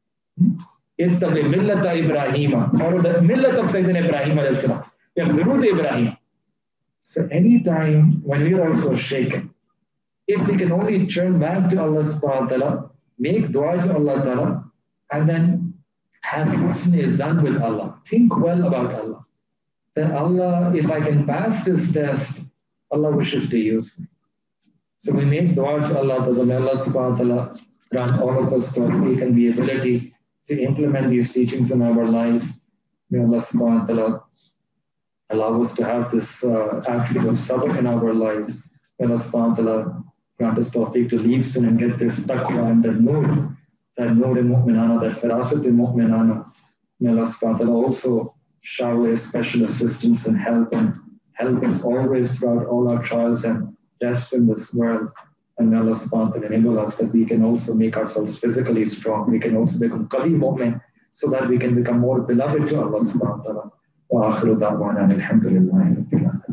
Ittabi millata Ibrahima, follow the millat of Sayyidina Ibrahim alayhi salam. Yeah, Durud Ibrahim. So anytime when we are also shaken, if we can only turn back to Allah subhanahu wa ta'ala, make dua to Allah ta'ala, and then have husn zan with Allah. Think well about Allah. Then Allah, if I can pass this test, Allah wishes to use me. So we make dua to Allah that Allah subhanahu wa ta'ala grant all of us tawfiq and the ability to implement these teachings in our life. May Allah subhanahu wa ta'ala allow us to have this uh, attribute of sabr in our life. May Allah subhanahu wa ta'ala grant us tawfiq to leave sin and get this taqwa and that nur, that nur in mu'minana, that firasat in mu'minana. May Allah subhanahu wa ta'ala also shower His special assistance and help and help us always throughout all our trials and tests in this world. And may Allah subhanahu wa ta'ala enable us that we can also make ourselves physically strong. We can also become qawi mu'min so that we can become more beloved to Allah subhanahu wa ta'ala. Wa akhiru da'wana alhamdulillahi rabbil alamin.